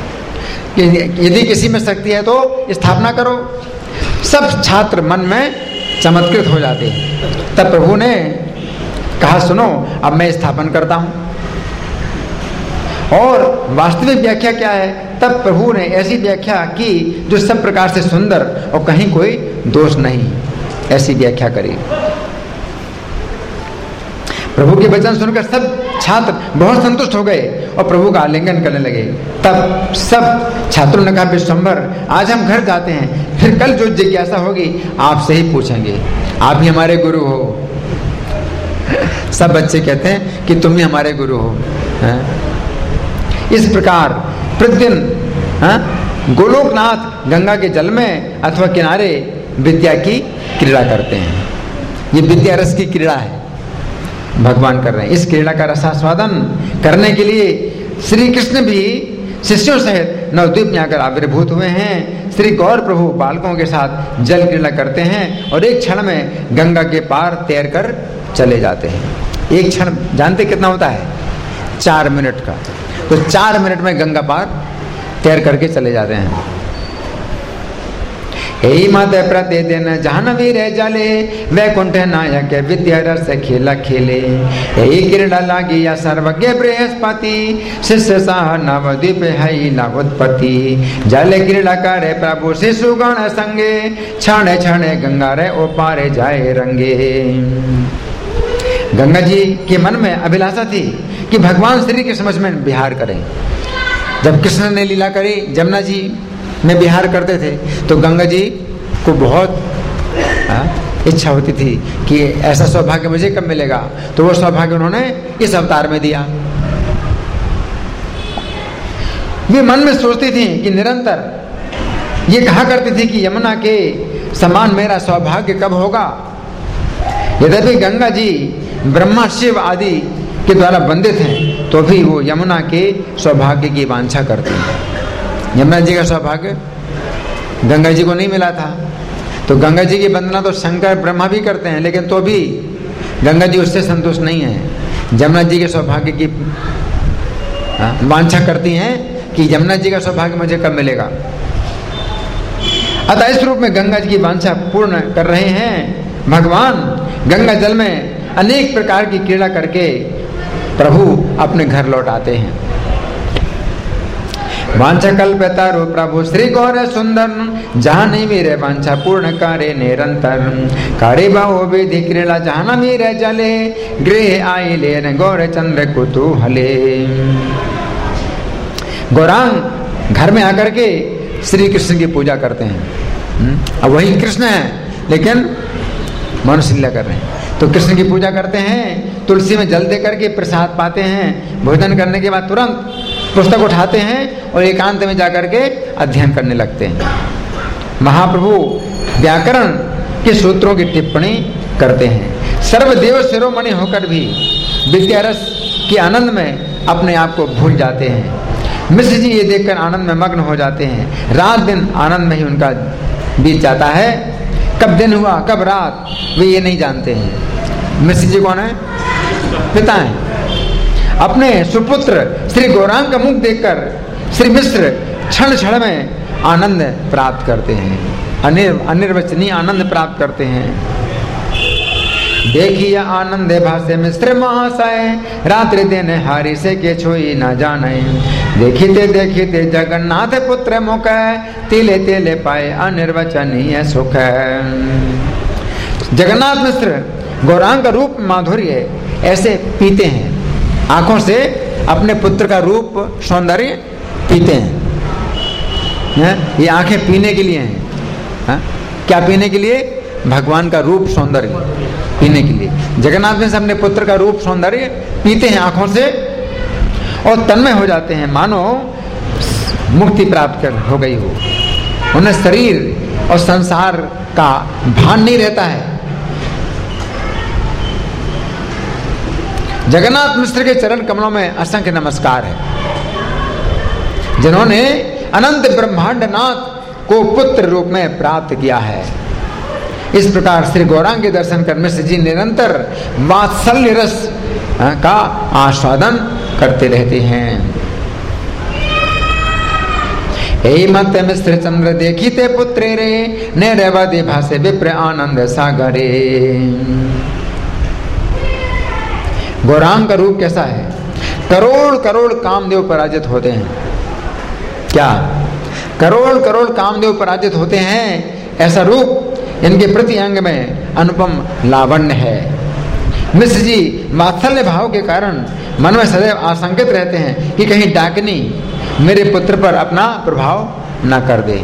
यदि किसी में शक्ति है तो स्थापना करो। सब छात्र मन में चमत्कृत हो जाते हैं। तब प्रभु ने कहा सुनो अब मैं स्थापन करता हूं। और वास्तविक व्याख्या क्या है? तब प्रभु ने ऐसी व्याख्या की जो सब प्रकार से सुंदर और कहीं कोई दोष नहीं, ऐसी व्याख्या करी। प्रभु के वचन सुनकर सब छात्र बहुत संतुष्ट हो गए और प्रभु का आलिंगन करने लगे। तब सब छात्रों ने कहा विश्वम्भर आज हम घर जाते हैं, फिर कल जो जिज्ञासा होगी आपसे ही पूछेंगे, आप ही हमारे गुरु हो। सब बच्चे कहते हैं कि तुम ही हमारे गुरु हो। है? इस प्रकार प्रतिदिन गोलोकनाथ गंगा के जल में अथवा किनारे विद्या की क्रीड़ा करते हैं। ये विद्या रस की क्रीड़ा है, भगवान कर रहे हैं। इस क्रीड़ा का रसास्वादन करने के लिए श्री कृष्ण भी शिष्यों सहित नवद्वीप में आकर आविर्भूत हुए हैं। श्री गौर प्रभु बालकों के साथ जल क्रीड़ा करते हैं और एक क्षण में गंगा के पार तैर कर चले जाते हैं। एक क्षण जानते कितना होता है? चार मिनट का। तो चार मिनट में गंगा पार तैर करके चले जाते हैं। हे मत प्रतिदिन जाह्नवी रे जले वैकुंठ नायक विद्या रस खेला खेले। हे क्रीड़ा लागिया सर्वज्ञ बृहस्पति शिष्य साह नवद्वीप है नवोत्पत्ति। जल क्रीड़ा करे प्रभु शिशुगण संगे क्षण क्षण गंगा रे ओ पारे जाए रंगे। गंगा जी के मन में अभिलाषा थी कि भगवान श्री के समझ में विहार करें। जब कृष्ण ने लीला करी जमुना जी में विहार करते थे तो गंगा जी को बहुत आ, इच्छा होती थी कि ऐसा सौभाग्य मुझे कब मिलेगा। तो वो सौभाग्य उन्होंने इस अवतार में दिया। वे मन में सोचती थी कि निरंतर ये कहा करती थी कि यमुना के समान मेरा सौभाग्य कब होगा। यद्यपि गंगा जी ब्रह्मा शिव आदि के द्वारा वंदित हैं तो भी वो यमुना के सौभाग्य की वांछा करते हैं। यमुना जी का सौभाग्य गंगा जी को नहीं मिला था, तो गंगा जी की वंदना तो शंकर ब्रह्मा भी करते हैं, लेकिन तो भी गंगा जी उससे संतुष्ट नहीं है। यमुना जी के सौभाग्य की वांछा करती हैं कि यमुना जी का सौभाग्य मुझे कब मिलेगा। अतः इस रूप में गंगा जी की वांछा पूर्ण कर रहे हैं भगवान। गंगा जल में अनेक प्रकार की क्रीड़ा करके प्रभु अपने घर लौट आते हैं। वांछा कल्पतरु प्रभु श्री गौर सुंदर, जहाँ नहीं मेरे वांछा पूर्ण करे निरंतर। करे बहु विधि क्रीड़ा जहाँ न मेरे जले, गृह आई ले गौर चंद्र कुतूहले। गौरांग घर में आकर के श्री कृष्ण की पूजा करते हैं। अब वही कृष्ण है लेकिन मनुष्य लीला कर रहे हैं। तो कृष्ण की पूजा करते हैं, तुलसी में जल दे करके प्रसाद पाते हैं। भोजन करने के बाद तुरंत पुस्तक उठाते हैं और एकांत में जाकर के अध्ययन करने लगते हैं। महाप्रभु व्याकरण के सूत्रों की टिप्पणी करते हैं। सर्वदेव शिरोमणि होकर भी विद्यारस के आनंद में अपने आप को भूल जाते हैं। मिश्र जी ये देखकर आनंद में मग्न हो जाते हैं। रात दिन आनंद में ही उनका बीत जाता है। कब दिन हुआ कब रात वे ये नहीं जानते हैं। मिश्र जी कौन है? पिता हैं। अपने सुपुत्र श्री गौरांग का मुख देखकर श्री मिश्र क्षण क्षण में आनंद प्राप्त करते हैं, अनिर अनिर्वचनीय आनंद प्राप्त करते हैं। देखिए आनंद भाष्य मिश्र महाशय, रात्रि दिन हारी से के छोई न जाने। देखिते देखिते जगन्नाथ पुत्र मुख, तिले तिले पाए अनिर्वचनीय सुख। जगन्नाथ मिश्र गौरांग का रूप माधुर्य ऐसे पीते हैं, आंखों से अपने पुत्र का रूप सौंदर्य पीते हैं। है? ये आंखें पीने के लिए हैं। है? क्या पीने के लिए? भगवान का रूप सौंदर्य पीने के लिए जगन्नाथ में से अपने पुत्र का रूप सौंदर्य पीते हैं आंखों से और तन्मय हो जाते हैं, मानो मुक्ति प्राप्त कर हो गई हो। उन्हें शरीर और संसार का भान नहीं रहता है। जगन्नाथ मिश्र के चरण कमलों में असंख्य नमस्कार है, जिन्होंने अनंत ब्रह्मांड नाथ को पुत्र रूप में प्राप्त किया है। इस प्रकार श्री गौरांग के दर्शन कर मिश्र जी निरंतर वात्सल्य रस का आस्वादन करते रहते हैं। हे मत मिश्र चंद्र देखिते पुत्रे रे, ने रेवती भाषे विप्र आनंद सागरे। गौरांग का रूप कैसा है? करोड़ करोड़ कामदेव पराजित होते हैं। क्या करोड़ करोड़ कामदेव पराजित होते हैं? ऐसा रूप इनके प्रति अंग में अनुपम लावण्य है। मिश्र जी वात्सल्य भाव के कारण मन में सदैव आशंकित रहते हैं कि कहीं डाकिनी मेरे पुत्र पर अपना प्रभाव न कर दे,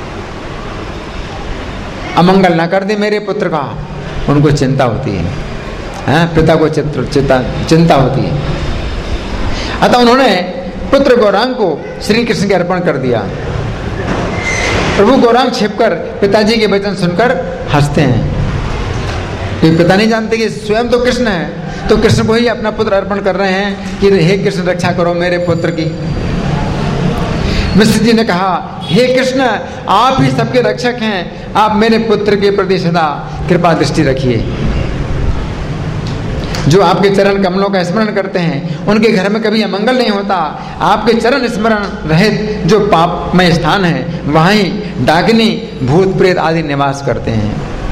अमंगल न कर दे मेरे पुत्र का। उनको चिंता होती है, है? पिता को चित्र चिंता चिंता होती है। अतः उन्होंने पुत्र गौरांग को श्री कृष्ण के अर्पण कर दिया। प्रभु गौरांग छिपकर पिताजी के वचन सुनकर हंसते हैं। तो पिता नहीं जानते कि स्वयं तो कृष्ण है, तो कृष्ण को ही अपना पुत्र अर्पण कर रहे हैं कि हे कृष्ण रक्षा करो मेरे पुत्र की। मिश्र जी ने कहा, हे कृष्ण आप ही सबके रक्षक हैं, आप मेरे पुत्र के प्रति सदा कृपा दृष्टि रखिए। जो आपके चरण कमलों का स्मरण करते हैं उनके घर में कभी अमंगल नहीं होता। आपके चरण स्मरण रहित जो पापमय स्थान है वहाँ ही डाकिनी भूत प्रेत आदि निवास करते हैं।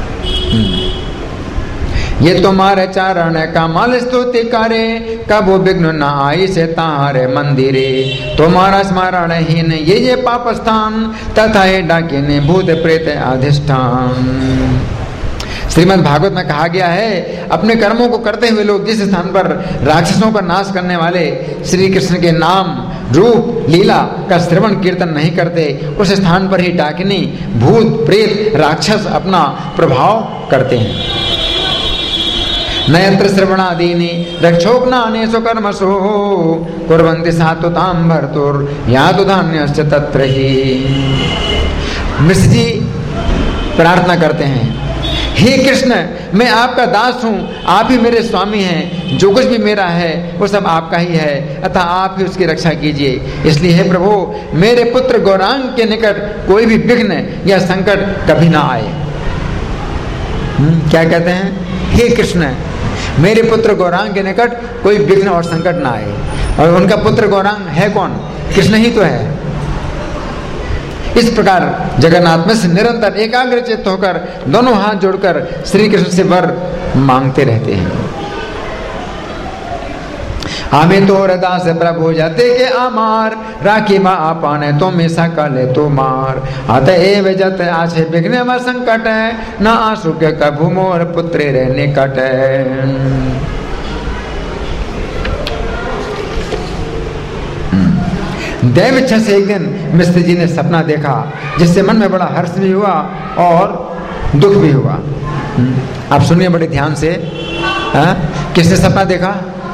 ये तुम्हारे चरण कमल स्तुति करे, कब विघ्न न आई से तारे मंदिरे। तुम्हारा स्मरण हीन ये ये पाप स्थान, तथा ये डाकिनी भूत प्रेत अधिष्ठान। श्रीमद् भागवत में कहा गया है, अपने कर्मों को करते हुए लोग जिस स्थान पर राक्षसों का नाश करने वाले श्री कृष्ण के नाम रूप लीला का श्रवण कीर्तन नहीं करते, उस स्थान पर ही डाकिनी भूत प्रेत राक्षस अपना प्रभाव करते हैं। नयत्र श्रवणादीनि रक्षोग्नानेषु कर्मसु, कुर्वन्ति सात्वतां भर्तुर् यातु धान्यश्च तत्र ही। मिश्र जी प्रार्थना करते हैं, हे कृष्ण मैं आपका दास हूँ, आप ही मेरे स्वामी हैं, जो कुछ भी मेरा है वो सब आपका ही है, अतः आप ही उसकी रक्षा कीजिए। इसलिए हे प्रभु मेरे पुत्र गौरांग के निकट कोई भी विघ्न या संकट कभी ना आए। क्या कहते हैं? हे कृष्ण मेरे पुत्र गौरांग के निकट कोई विघ्न और संकट ना आए। और उनका पुत्र गौरांग है कौन? कृष्ण ही तो है। इस प्रकार जगन्नाथ में से निरंतर एकाग्रचित्त होकर दोनों हाथ जोड़कर श्री कृष्ण से वर मांगते रहते हैं। हमें तो हृदय से प्रभु जाते के अमार राखी माँ आपाने तो मिसा काले तो मार अतएव जत आछे विघ्न व संकट न आंसू के कभु मोर पुत्रे रे निकट। दैव इच्छा से एक दिन मिस्त्री जी ने सपना देखा जिससे मन में बड़ा हर्ष भी हुआ और दुख भी हुआ। आप सुनिए बड़े ध्यान से। हाँ? किसने सपना देखा?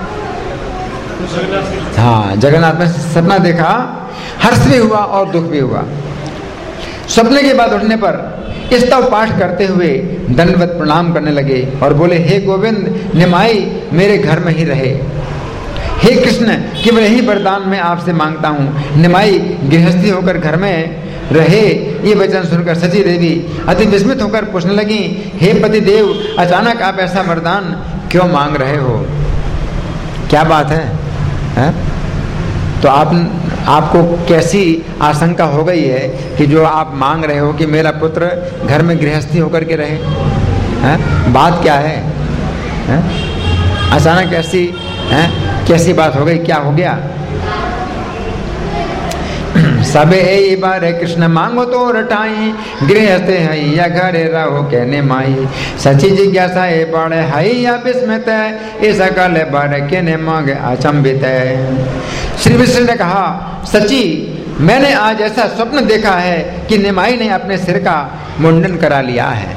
हाँ, जगन्नाथ में सपना देखा, हर्ष भी हुआ और दुख भी हुआ। सपने के बाद उठने पर स्तव पाठ करते हुए दंडवत प्रणाम करने लगे और बोले, हे गोविंद, निमाई मेरे घर में ही रहे। हे कृष्ण, केवल यही वरदान मैं आपसे मांगता हूँ, निमाई गृहस्थी होकर घर में रहे। ये वचन सुनकर सची देवी अति विस्मित होकर पूछने लगी, हे पति देव, अचानक आप ऐसा वरदान क्यों मांग रहे हो? क्या बात है, है? तो आप आपको कैसी आशंका हो गई है कि जो आप मांग रहे हो कि मेरा पुत्र घर में गृहस्थी होकर के रहे? है? बात क्या है, है? अचानक ऐसी है? कैसी बात हो गई, क्या हो गया? सबे ए बारे कृष्ण मांगो तो रटाई, गृहस्थ है या घरे रहो कहने माई। सची जिज्ञासा ए पड़े है या विस्मित, ए सकल बारे कहने मांगे अचंभित। श्री विष्णु ने कहा, सची मैंने आज ऐसा स्वप्न देखा है कि निमाई ने अपने सिर का मुंडन करा लिया है।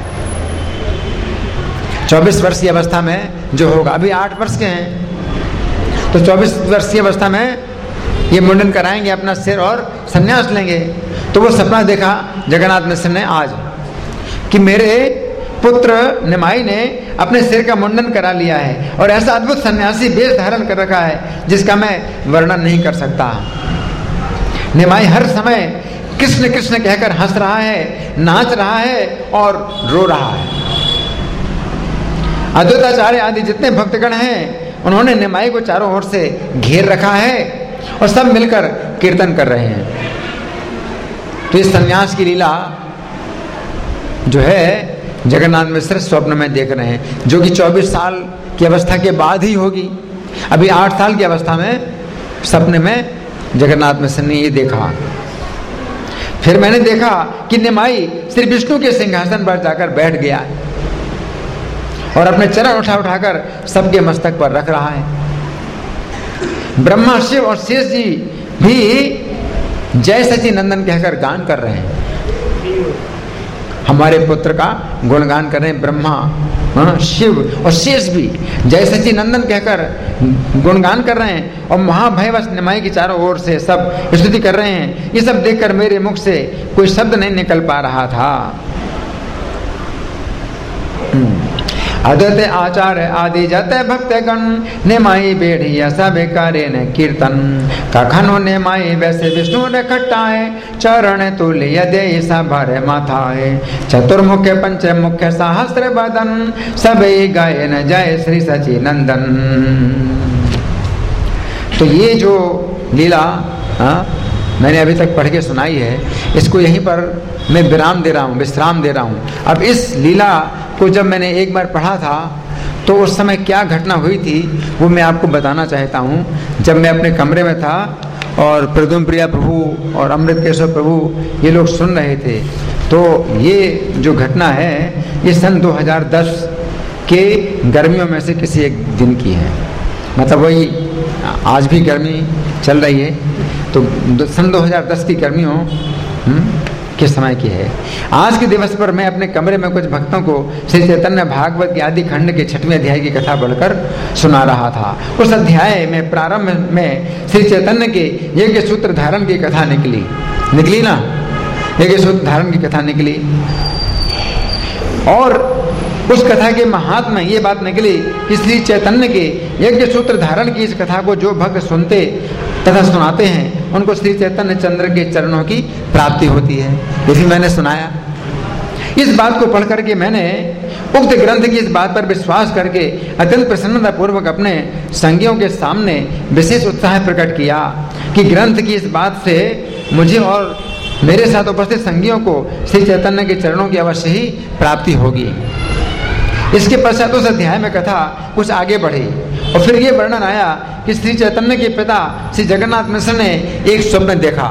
चौबीस वर्ष की अवस्था में जो होगा, अभी आठ वर्ष के हैं, तो चौबीस वर्ष की अवस्था में ये मुंडन कराएंगे, अपना सिर और संन्यास लेंगे। तो वो सपना देखा जगन्नाथ मिश्र ने आज कि मेरे पुत्र निमाई ने अपने सिर का मुंडन करा लिया है और ऐसा अद्भुत सन्यासी वेश धारण कर रखा है जिसका मैं वर्णन नहीं कर सकता। निमाई हर समय कृष्ण कृष्ण कहकर हंस रहा है, नाच रहा है और रो रहा है। अद्वैताचार्य आदि जितने भक्तगण हैं उन्होंने निमाई को चारों ओर से घेर रखा है और सब मिलकर कीर्तन कर रहे हैं। तो इस सन्यास की लीला जो है जगन्नाथ मिश्र स्वप्न में देख रहे हैं, जो कि चौबीस साल की अवस्था के बाद ही होगी। अभी आठ साल की अवस्था में सपने में जगन्नाथ मिश्र ने ये देखा। फिर मैंने देखा कि निमाई श्री विष्णु के सिंहासन पर जाकर बैठ गया और अपने चरण उठा उठाकर सबके मस्तक पर रख रहा है। ब्रह्मा, शिव और शेष जी भी जय सची नंदन कहकर गान कर रहे हैं, हमारे पुत्र का गुणगान कर रहे हैं। ब्रह्मा, शिव और शेष भी जय सची नंदन कहकर गुणगान कर रहे हैं और महाभयवश निमाई की चारों ओर से सब स्तुति कर रहे हैं। ये सब देखकर मेरे मुख से कोई शब्द नहीं निकल पा रहा था। अद्वैत आचार्य आदि जते भक्तगण निमाई बेढ़िया सब करे न कीर्तन। कखनो निमाई वैसे विष्णु ने खट्टाए, चरण तुल्य दे भरे माथाए। चतुर्मुख पंच मुख्य सहस्त्र बदन, सबे गाये न जय श्री सची नंदन। तो ये जो लीला हा? मैंने अभी तक पढ़ के सुनाई है, इसको यहीं पर मैं विराम दे रहा हूँ, विश्राम दे रहा हूँ। अब इस लीला को जब मैंने एक बार पढ़ा था तो उस समय क्या घटना हुई थी वो मैं आपको बताना चाहता हूँ। जब मैं अपने कमरे में था और प्रद्युम्न प्रिया प्रभु और अमृत केशव प्रभु ये लोग सुन रहे थे, तो ये जो घटना है ये सन दो हज़ार दस के गर्मियों में से किसी एक दिन की है। मतलब वही आज भी गर्मी चल रही है, तो सन दो हज़ार दस की गर्मियों के समय की है। आज के दिवस पर मैं अपने कमरे में कुछ भक्तों को श्री चैतन्य भागवत के आदि खंड के छठवें अध्याय की कथा पढ़कर सुना रहा था। उस अध्याय में प्रारंभ में श्री चैतन्य के यज्ञ सूत्र धारण की कथा निकली निकली ना यज्ञ सूत्र धारण की कथा निकली और उस कथा के महात्मा ये बात निकली कि श्री चैतन्य के यज्ञ सूत्र धारण की इस कथा को जो भक्त सुनते तथा सुनाते हैं उनको श्री चैतन्य चंद्र के चरणों की प्राप्ति होती है। यही मैंने सुनाया। इस बात को पढ़ करके मैंने उक्त ग्रंथ की इस बात पर विश्वास करके अत्यंत प्रसन्नता पूर्वक अपने संगियों के सामने विशेष उत्साह प्रकट किया कि ग्रंथ की इस बात से मुझे और मेरे साथ उपस्थित संगियों को श्री चैतन्य के चरणों की अवश्य ही प्राप्ति होगी। इसके पश्चात उस अध्याय में कथा कुछ आगे बढ़ी और फिर ये वर्णन आया कि श्री चैतन्य के पिता श्री जगन्नाथ मिश्र ने एक स्वप्न देखा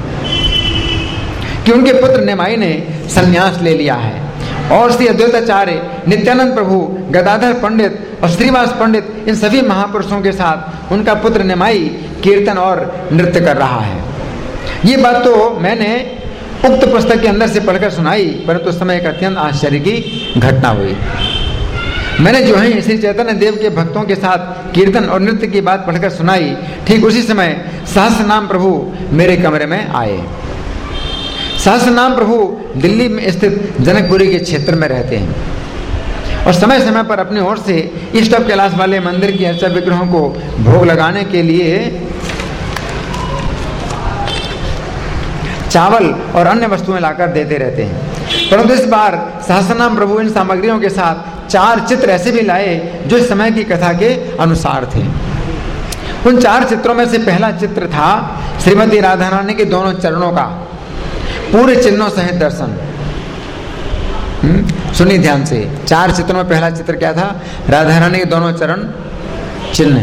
कि उनके पुत्र निमाई ने संन्यास ले लिया है और श्री अद्वैताचार्य, नित्यानंद प्रभु, गदाधर पंडित और श्रीवास पंडित इन सभी महापुरुषों के साथ उनका पुत्र निमाई कीर्तन और नृत्य कर रहा है। ये बात तो मैंने उक्त पुस्तक के अंदर से पढ़कर सुनाई, परंतु उस समय एक अत्यंत आश्चर्य की घटना हुई। मैंने जो ही श्री चैतन्य देव के भक्तों के साथ कीर्तन और नृत्य की बात पढ़कर सुनाई, ठीक उसी समय सहस्त्र नाम प्रभु मेरे कमरे में आए। सहस्त्र नाम प्रभु दिल्ली में स्थित जनकपुरी के क्षेत्र में रहते हैं और समय समय पर अपनी ओर से इष्ट कैलाश वाले मंदिर की अर्चा विग्रहों को भोग लगाने के लिए चावल और अन्य वस्तुएं लाकर देते रहते हैं। परंतु इस बार सहस्त्रनाम प्रभु इन सामग्रियों के साथ चार चित्र ऐसे भी लाए जो इस समय की कथा के अनुसार थे। उन चार चित्रों में से पहला चित्र था श्रीमती राधा रानी के दोनों चरणों का पूरे चिन्हों सहित दर्शन। सुनिए ध्यान से, चार चित्रों में पहला चित्र क्या था? राधा रानी के दोनों चरण चिन्ह।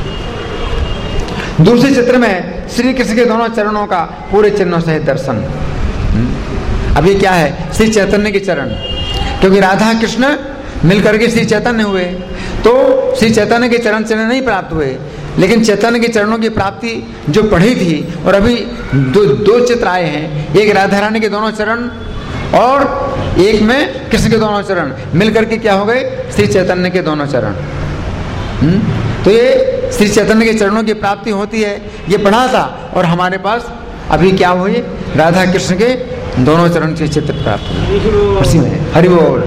दूसरे चित्र में श्री कृष्ण के दोनों चरणों का पूरे चिन्हों सहित दर्शन। अब ये क्या है? श्री चैतन्य के चरण, क्योंकि राधा कृष्ण मिलकर के श्री चैतन्य हुए, तो श्री चैतन्य के चरण चिन्ह नहीं प्राप्त हुए, लेकिन चैतन्य के चरणों की प्राप्ति जो पढ़ी थी। और अभी दो दो चित्र आए हैं, एक राधा रानी के दोनों चरण और एक में कृष्ण के दोनों चरण, मिलकर के क्या हो गए? श्री चैतन्य के दोनों चरण। तो ये श्री चैतन्य के चरणों की प्राप्ति होती है, ये पढ़ा था। और हमारे पास अभी क्या हुई? राधा कृष्ण के दोनों चरण के चित्र प्राप्त हुए उसी में। हरि बोल।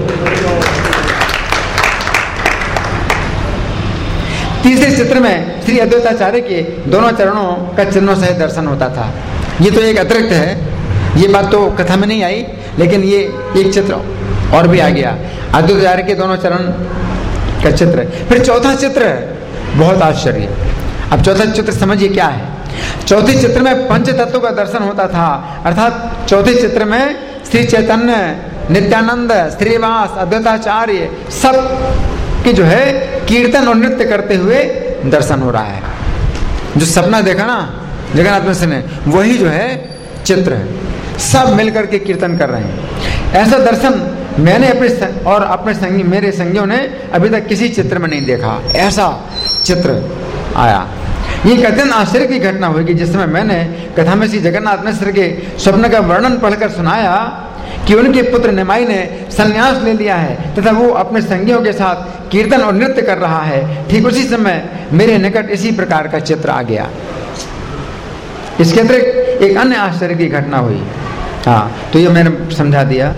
तीसरे चित्र में श्री अद्वैताचार्य के दोनों चरणों का चिन्हों सहित दर्शन होता था। ये तो एक अतिरिक्त है, ये बात तो कथा में नहीं आई, लेकिन ये एक चित्र और भी आ गया, अद्वैताचार्य के दोनों चरण का चित्र। फिर चौथा चित्र बहुत आश्चर्य। अब चौथा चित्र समझिए क्या है। चौथे चित्र में पंच तत्व का दर्शन होता था, अर्थात चौथे चित्र में श्री चैतन्य, नित्यानंद, श्रीवास, अद्वैताचार्य सब कि जो है कीर्तन और नृत्य करते हुए दर्शन हो रहा है। जो सपना देखा ना जगन्नाथ मिश्र ने, वही जो है चित्र है। सब मिलकर के कीर्तन कर रहे हैं। ऐसा दर्शन मैंने अपने और अपने संगी मेरे संगियों ने अभी तक किसी चित्र में नहीं देखा। ऐसा चित्र आया। ये एक अत्यंत आश्चर्य की घटना हुई कि जिस समय मैंने कथा में श्री जगन्नाथ मिश्र के स्वप्न का वर्णन पढ़कर सुनाया कि उनके पुत्र निमाई ने संन्यास ले लिया है तथा वो अपने संगियों के साथ कीर्तन और नृत्य कर रहा है, ठीक उसी समय मेरे निकट इसी प्रकार का चित्र आ गया। इसके अतिरिक्त एक अन्य आश्चर्य की घटना हुई। हाँ, तो ये मैंने समझा दिया।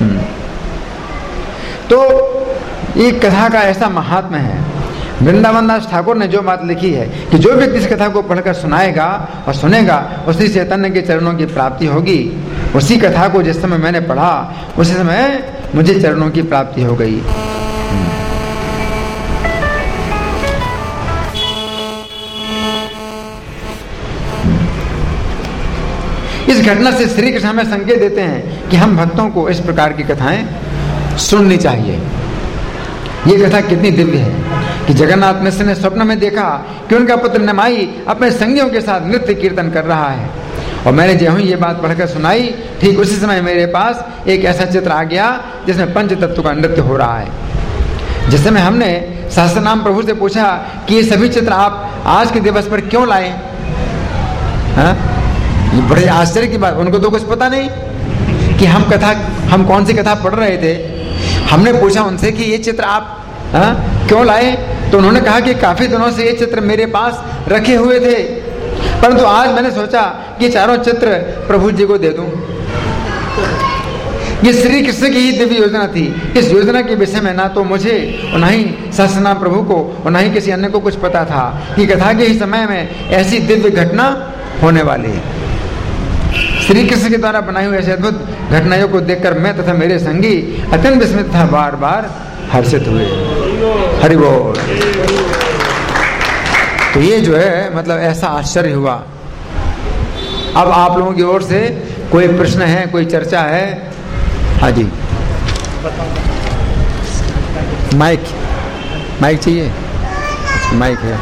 तो एक कथा का ऐसा महात्म्य है। वृंदावन दास ठाकुर ने जो बात लिखी है कि जो व्यक्ति इस कथा को पढ़कर सुनाएगा और सुनेगा, उसी चैतन्य के चरणों की प्राप्ति होगी। उसी कथा को जिस समय मैंने पढ़ा उसी समय मुझे चरणों की प्राप्ति हो गई। इस घटना से श्री कृष्ण हमें संकेत देते हैं कि हम भक्तों को इस प्रकार की कथाएं सुननी चाहिए। ये कथा कितनी दिव्य है कि जगन्नाथ मिश्र ने स्वप्न में देखा कि उनका पुत्र निमाई अपने संगियों के साथ नृत्य कीर्तन कर रहा है। और मैंने जो ही ये बात पढ़कर सुनाई, ठीक उसी समय मेरे पास एक ऐसा चित्र आ गया जिसमें पंच तत्व का नृत्य हो रहा है। जिस समय हमने सहस्त्रनाम प्रभु से पूछा कि ये सभी चित्र आप आज के दिवस पर क्यों लाए, हाँ? ये बड़े आश्चर्य की बात। उनको तो कुछ पता नहीं कि हम कथा हम कौन सी कथा पढ़ रहे थे। हमने पूछा उनसे कि ये चित्र आप हाँ, क्यों लाए, तो उन्होंने कहा कि काफी दिनों से ये चित्र मेरे पास रखे हुए थे, परंतु आज मैंने सोचा कि चारों चित्र प्रभु जी को दे दूं। ये श्री कृष्ण की ही दिव्य योजना थी। इस योजना के विषय में ना तो मुझे और ना ही सहस्त्रनाम प्रभु को और ना ही किसी अन्य को कुछ पता था कि कथा के ही समय में ऐसी दिव्य घटना होने वाली है। श्री कृष्ण के द्वारा बनाई हुई ऐसे अद्भुत घटनाओं को देखकर मैं तथा मेरे संगी अत्यंत विस्मित था। बार बार हर्षित हुए। हरि बोल। तो ये जो है मतलब ऐसा आश्चर्य हुआ। अब आप लोगों की ओर से कोई प्रश्न है, कोई चर्चा है? हाँ जी, माइक माइक चाहिए? माइक है।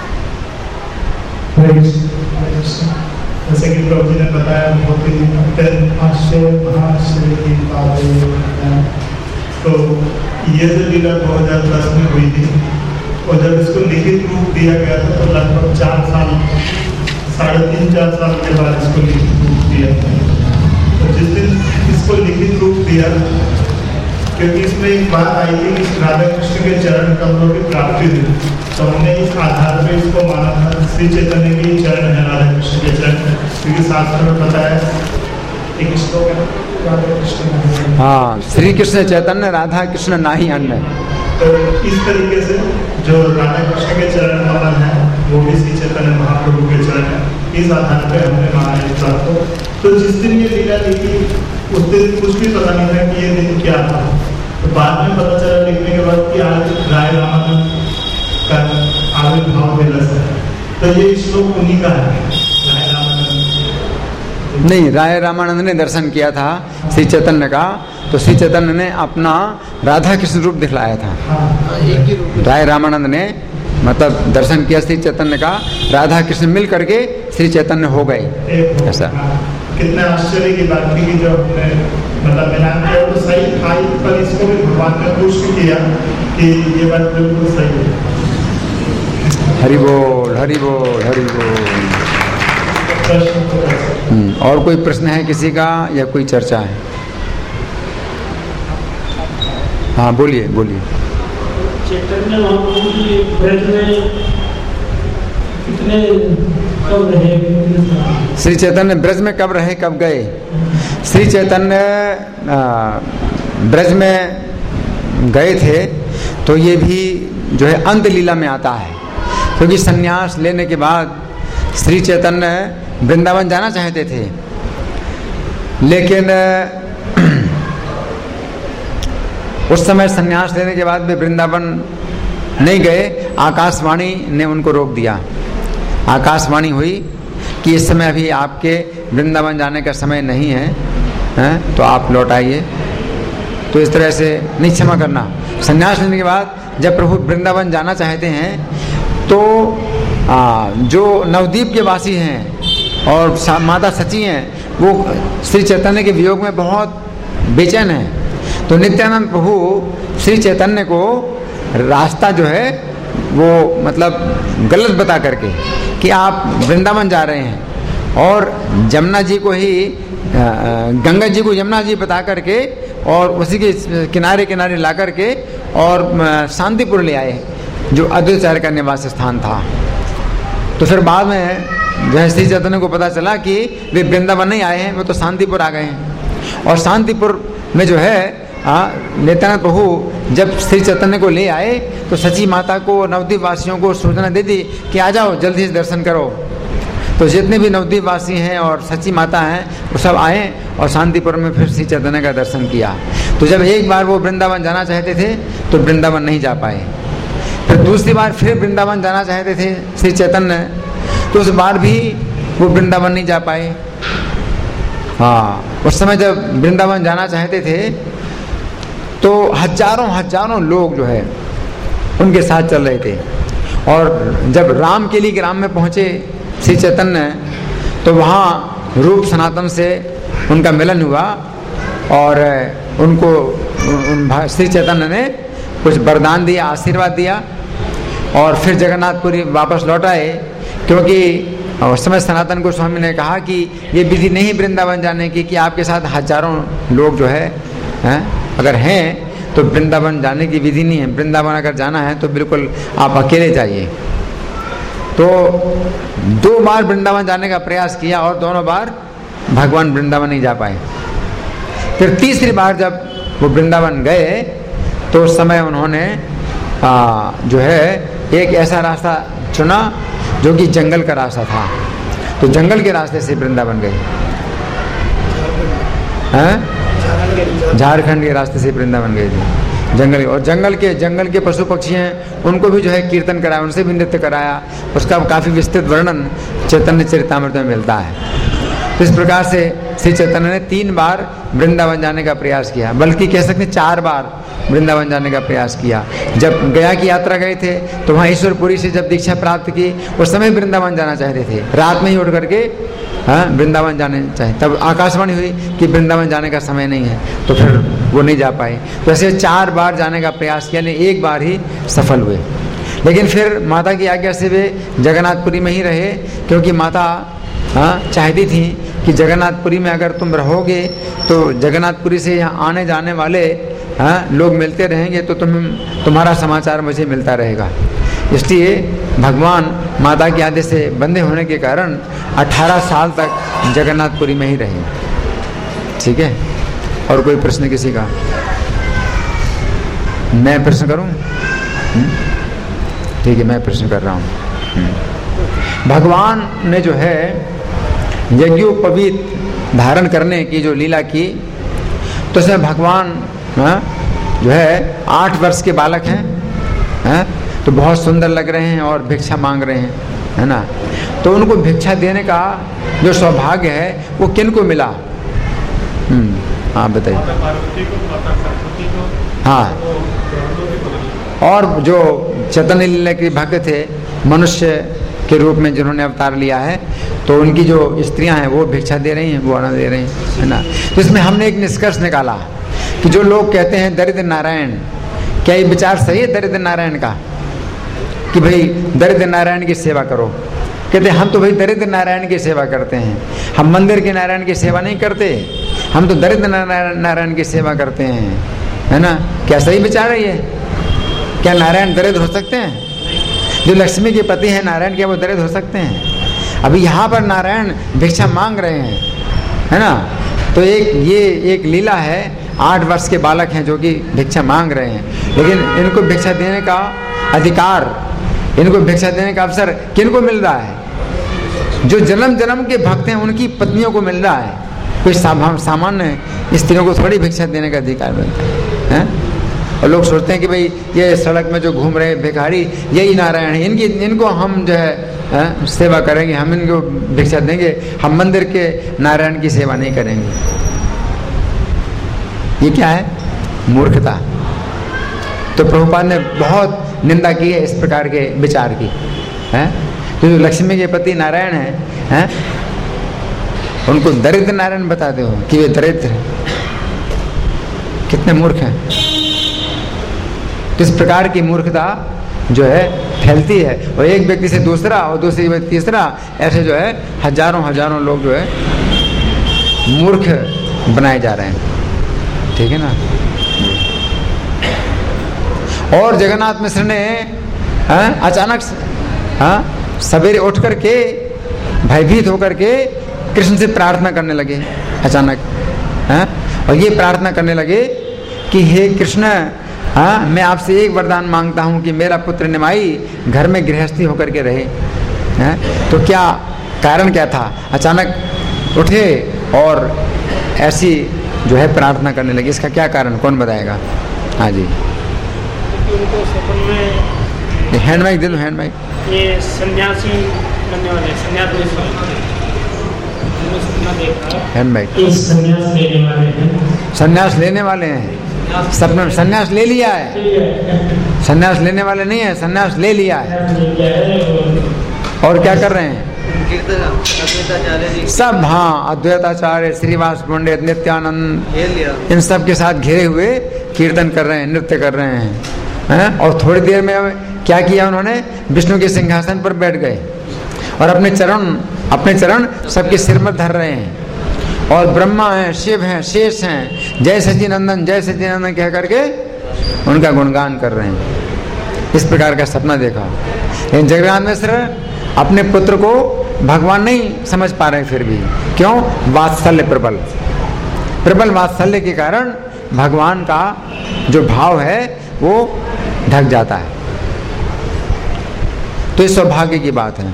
जैसे कि प्रभु जी ने बताया, बहुत ही आश्चर्य महाआश्चर्य की बात है। तो ये जो लीला दो हजार दस में हुई थी, और जब इसको लिखित रूप दिया गया था तो लगभग चार साल साढ़े तीन चार साल के बाद इसको लिखित रूप दिया था। तो जिस दिन इसको लिखित रूप दिया, क्योंकि इसमें एक बात आई थी कि राधा कृष्ण के चरण कमलों की प्राप्ति हुई, तो हमने इस आधार पर इसको माना था श्री चैतन्य के चरण है, राधा कृष्ण के चरण। क्योंकि शास्त्र में बताया एक श्लोक है, राधा कृष्ण, हाँ, श्री कृष्ण चैतन्य राधा कृष्ण नाही अन्य। तो इस तरीके से जो राधा कृष्ण के चरण कमल है वो भी श्री चैतन्य महाप्रभु के चरण है। इस आधार पर हमने माना इस बात को। तो जिस दिन ये लीला लिखी उस दिन कुछ भी पता नहीं था कि ये दिन क्या था। तो बाद में पता चला लिखने के बाद कि आज राय रामानंद का आविर्भाव दिवस है। तो ये श्लोक उन्हीं का है, राय रामानंद। नहीं, राय रामानंद ने दर्शन किया था श्री चैतन्य का, तो श्री चैतन्य ने अपना राधा कृष्ण रूप दिखलाया था। राय रामानंद ने मतलब दर्शन किया श्री चैतन्य का, राधा कृष्ण मिल करके श्री चैतन्य हो गए। ऐसा कितना आश्चर्य की बात थी कि जो हमने मतलब मिलान किया तो सही था, पर इसको भी भगवान ने पुष्ट किया कि ये बात बिल्कुल सही है। हरि बोल, हरि बोल, हरि बोल। और कोई प्रश्न है किसी का या कोई चर्चा है? हाँ बोलिए बोलिए। चैतन्य महाप्रभु जी ब्रज में कितने कब रहे? श्री चैतन्य ब्रज में कब रहे, कब गए? श्री चैतन्य ब्रज में गए थे तो ये भी जो है अंत लीला में आता है, क्योंकि संन्यास लेने के बाद श्री चैतन्य वृंदावन जाना चाहते थे, लेकिन उस समय संन्यास लेने के बाद वे वृंदावन नहीं गए। आकाशवाणी ने उनको रोक दिया। आकाशवाणी हुई कि इस समय अभी आपके वृंदावन जाने का समय नहीं है, हैं? तो आप लौट आइए। तो इस तरह से नहीं, क्षमा करना, संन्यास लेने के बाद जब प्रभु वृंदावन जाना चाहते हैं तो आ, जो नवद्वीप के वासी हैं और माता सची हैं, वो श्री चैतन्य के वियोग में बहुत बेचैन हैं। तो नित्यानंद प्रभु श्री चैतन्य को रास्ता जो है वो मतलब गलत बता करके कि आप वृंदावन जा रहे हैं, और जमुना जी को ही गंगा जी को यमुना जी बता करके और उसी के किनारे किनारे ला करके और शांतिपुर ले आए, जो अद्वैताचार्य का निवास स्थान था। तो फिर बाद में जो है श्री चैतन्य को पता चला कि वे वृंदावन नहीं आए हैं, वो तो शांतिपुर आ गए हैं। और शांतिपुर में जो है नित्यानंद प्रभु जब श्री चैतन्य को ले आए तो सची माता को, नवद्वीप वासियों को सूचना दे दी कि आ जाओ जल्दी से दर्शन करो। तो जितने भी नवद्वीप वासी हैं और सची माता हैं वो सब आए और शांतिपुर में फिर श्री चैतन्य का दर्शन किया। तो जब एक बार वो वृंदावन जाना चाहते थे तो वृंदावन नहीं जा पाए। फिर दूसरी बार फिर वृंदावन जाना चाहते थे श्री चैतन्य, तो उस बार भी वो वृंदावन नहीं जा पाए। हाँ, उस समय जब वृंदावन जाना चाहते थे तो हजारों हजारों लोग जो है उनके साथ चल रहे थे। और जब राम के लिए ग्राम में पहुँचे श्री चैतन्य, तो वहाँ रूप सनातन से उनका मिलन हुआ और उनको उन श्री चैतन्य ने कुछ वरदान दिया, आशीर्वाद दिया, और फिर जगन्नाथपुरी वापस लौट आए। क्योंकि उस समय सनातन गोस्वामी ने कहा कि ये विधि नहीं वृंदावन जाने की कि आपके साथ हजारों लोग जो है, हैं अगर हैं तो वृंदावन जाने की विधि नहीं है। वृंदावन अगर जाना है तो बिल्कुल आप अकेले जाइए। तो दो बार वृंदावन जाने का प्रयास किया और दोनों बार भगवान वृंदावन नहीं जा पाए। फिर तीसरी बार जब वो वृंदावन गए तो उस समय उन्होंने आ, जो है एक ऐसा रास्ता चुना जो कि जंगल का रास्ता था। तो जंगल के रास्ते से वृंदावन गए, हैं झारखंड के रास्ते से वृंदावन गए थे। जंगल और जंगल के जंगल के पशु पक्षी हैं उनको भी जो है कीर्तन कराया, उनसे भी नृत्य कराया। उसका काफ़ी विस्तृत वर्णन चैतन्य चरितामृत में मिलता है। तो इस प्रकार से श्री चैतन्य ने तीन बार वृंदावन जाने का प्रयास किया, बल्कि कह सकते हैं चार बार वृंदावन जाने का प्रयास किया। जब गया की यात्रा गए थे तो वहाँ ईश्वरपुरी से जब दीक्षा प्राप्त की उस समय वृंदावन जाना चाहते थे, रात में ही उठ करके हाँ वृंदावन जाने चाहे। तब आकाशवाणी हुई कि वृंदावन जाने का समय नहीं है, तो फिर वो नहीं जा पाए। तो ऐसे चार बार जाने का प्रयास किया, लेकिन एक बार ही सफल हुए। लेकिन फिर माता की आज्ञा से वे जगन्नाथपुरी में ही रहे, क्योंकि माता हाँ चाहती थी कि जगन्नाथपुरी में अगर तुम रहोगे तो जगन्नाथपुरी से यहाँ आने जाने वाले हाँ लोग मिलते रहेंगे, तो तुम तुम्हारा समाचार मुझे मिलता रहेगा। इसलिए भगवान माता के आदेश से बंधे होने के कारण अठारह साल तक जगन्नाथपुरी में ही रहे। ठीक है, और कोई प्रश्न किसी का? मैं प्रश्न करूं? ठीक है, मैं प्रश्न कर रहा हूं। भगवान ने जो है यज्ञोपवीत धारण करने की जो लीला की, तो उसमें भगवान हाँ, जो है आठ वर्ष के बालक हैं, हैं तो बहुत सुंदर लग रहे हैं और भिक्षा मांग रहे हैं, है ना। तो उनको भिक्षा देने का जो सौभाग्य है वो किन को मिला? हम्म हाँ बताइए। हाँ, और जो चैतन्य लीला के भक्त थे, मनुष्य के रूप में जिन्होंने अवतार लिया है, तो उनकी जो स्त्रियां हैं वो भिक्षा दे रही हैं, वो अन्न दे रही हैं, है ना। तो इसमें हमने एक निष्कर्ष निकाला कि जो लोग कहते हैं दरिद्र नारायण, क्या ये विचार सही है दरिद्र नारायण का कि भाई दरिद्र नारायण की सेवा करो? कहते हैं हम तो भाई दरिद्र नारायण की सेवा करते हैं, हम मंदिर के नारायण की सेवा नहीं करते, हम तो दरिद्र नारायण की सेवा करते हैं, है ना। क्या सही विचार है ये? क्या नारायण दरिद्र हो सकते हैं? जो लक्ष्मी के पति हैं नारायण, क्या वो दरिद्र हो सकते हैं? अभी यहाँ पर नारायण भिक्षा मांग रहे हैं, है ना। तो एक ये एक लीला है, आठ वर्ष के बालक हैं जो कि भिक्षा मांग रहे हैं, लेकिन इनको भिक्षा देने का अधिकार, इनको भिक्षा देने का अवसर किनको मिल रहा है? जो जन्म जन्म के भक्त हैं उनकी पत्नियों को मिल रहा है। कोई सामान्य स्त्रियों को थोड़ी भिक्षा देने का अधिकार मिलता है, है? और लोग सोचते हैं कि भाई ये सड़क में जो घूम रहे हैं भिखारी यही नारायण है, इनकी इनको हम जो है, है सेवा करेंगे, हम इनको भिक्षा देंगे, हम मंदिर के नारायण की सेवा नहीं करेंगे। ये क्या है? मूर्खता। तो प्रभुपाद ने बहुत निंदा की है इस प्रकार के विचार की, है। तो जो लक्ष्मी के पति नारायण है, हैं उनको दरिद्र नारायण बताते हो कि वे दरिद्र हैं, कितने मूर्ख हैं। तो इस प्रकार की मूर्खता जो है फैलती है, और एक व्यक्ति से दूसरा और दूसरे व्यक्ति तीसरा, ऐसे जो है हजारों हजारों लोग जो है मूर्ख बनाए जा रहे हैं। ठीक है ना। और जगन्नाथ मिश्र ने हाँ, अचानक हाँ सवेरे उठ करके भयभीत होकर के कृष्ण से प्रार्थना करने लगे अचानक, हाँ, और ये प्रार्थना करने लगे कि हे कृष्ण, हाँ मैं आपसे एक वरदान मांगता हूँ कि मेरा पुत्र निमाई घर में गृहस्थी होकर के रहे। हाँ, तो क्या कारण क्या था? अचानक उठे और ऐसी जो है प्रार्थना करने लगे, इसका क्या कारण कौन बताएगा? हाँ जी, उनको सपन में हैंड माइक दे दो, हैंड माइक। ये सन्यासी बनने वाले सन्यास हैंड माइक सन्यास लेने वाले हैं, सन्यास लेने वाले हैं, सब सन्यास ले लिया है, सन्यास लेने वाले नहीं है, सन्यास ले लिया है। और क्या कर रहे हैं सब? हाँ, अद्वैताचार्य, श्रीवास पंडित, नित्यानंद, इन सब के साथ घिरे हुए कीर्तन कर रहे हैं, नृत्य कर रहे हैं, हैं? और थोड़ी देर में क्या किया उन्होंने? विष्णु के सिंहासन पर बैठ गए और अपने चरण अपने चरण सबके सिर में धर रहे हैं, और ब्रह्मा हैं, शिव हैं, शेष हैं, जय सच्चिदानंद जय सच्चिदानंद कह करके उनका गुणगान कर रहे हैं। इस प्रकार का सपना देखा। लेकिन जगन्नाथ मिश्र अपने पुत्र को भगवान नहीं समझ पा रहे, फिर भी क्यों? वात्सल्य, प्रबल प्रबल वात्सल्य के कारण भगवान का जो भाव है वो ढक जाता है। तो इस सौभाग्य की बात है,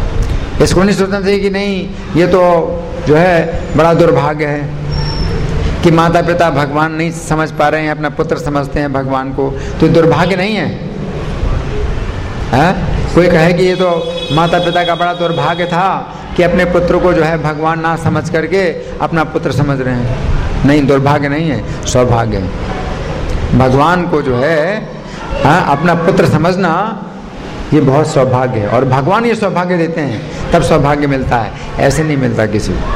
इसको नहीं सोचना चाहिए कि नहीं ये तो जो है बड़ा दुर्भाग्य है, कि माता पिता भगवान नहीं समझ पा रहे हैं, अपना पुत्र समझते हैं भगवान को, तो दुर्भाग्य नहीं है, है? कोई कहे कि ये तो माता पिता का बड़ा दुर्भाग्य था कि अपने पुत्र को जो है भगवान ना समझ करके अपना पुत्र समझ रहे हैं। नहीं, दुर्भाग्य नहीं है, सौभाग्य है। भगवान को जो है हा? अपना पुत्र समझना ये बहुत सौभाग्य है, और भगवान ये सौभाग्य देते हैं तब सौभाग्य मिलता है, ऐसे नहीं मिलता किसी को।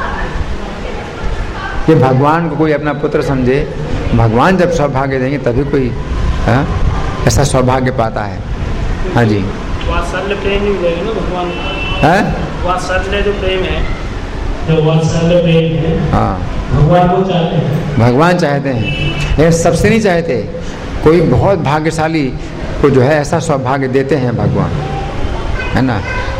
ये भगवान को कोई अपना पुत्र समझे, भगवान जब सौभाग्य देंगे तभी कोई हा? ऐसा सौभाग्य पाता है। हाँ जी, वात्सल्य प्रेम ही मिलेगा ना भगवान है, वात्सल्य जो प्रेम है, जो वात्सल्य प्रेम है, हाँ, भगवान को चाहते हैं, भगवान चाहते हैं। ये सबसे नहीं चाहते, कोई बहुत भाग्यशाली को जो है ऐसा सौभाग्य देते हैं भगवान, है ना।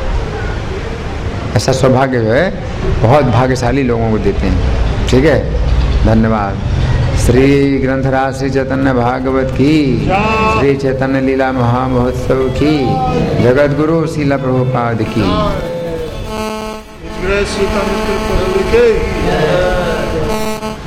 ऐसा सौभाग्य जो है बहुत भाग्यशाली लोगों को देते हैं। ठीक है, धन्यवाद। श्री ग्रंथराज श्री चैतन्य भागवत की, श्री चैतन्य लीला महामहोत्सव की, जगत गुरु शीला प्रभुपाद की।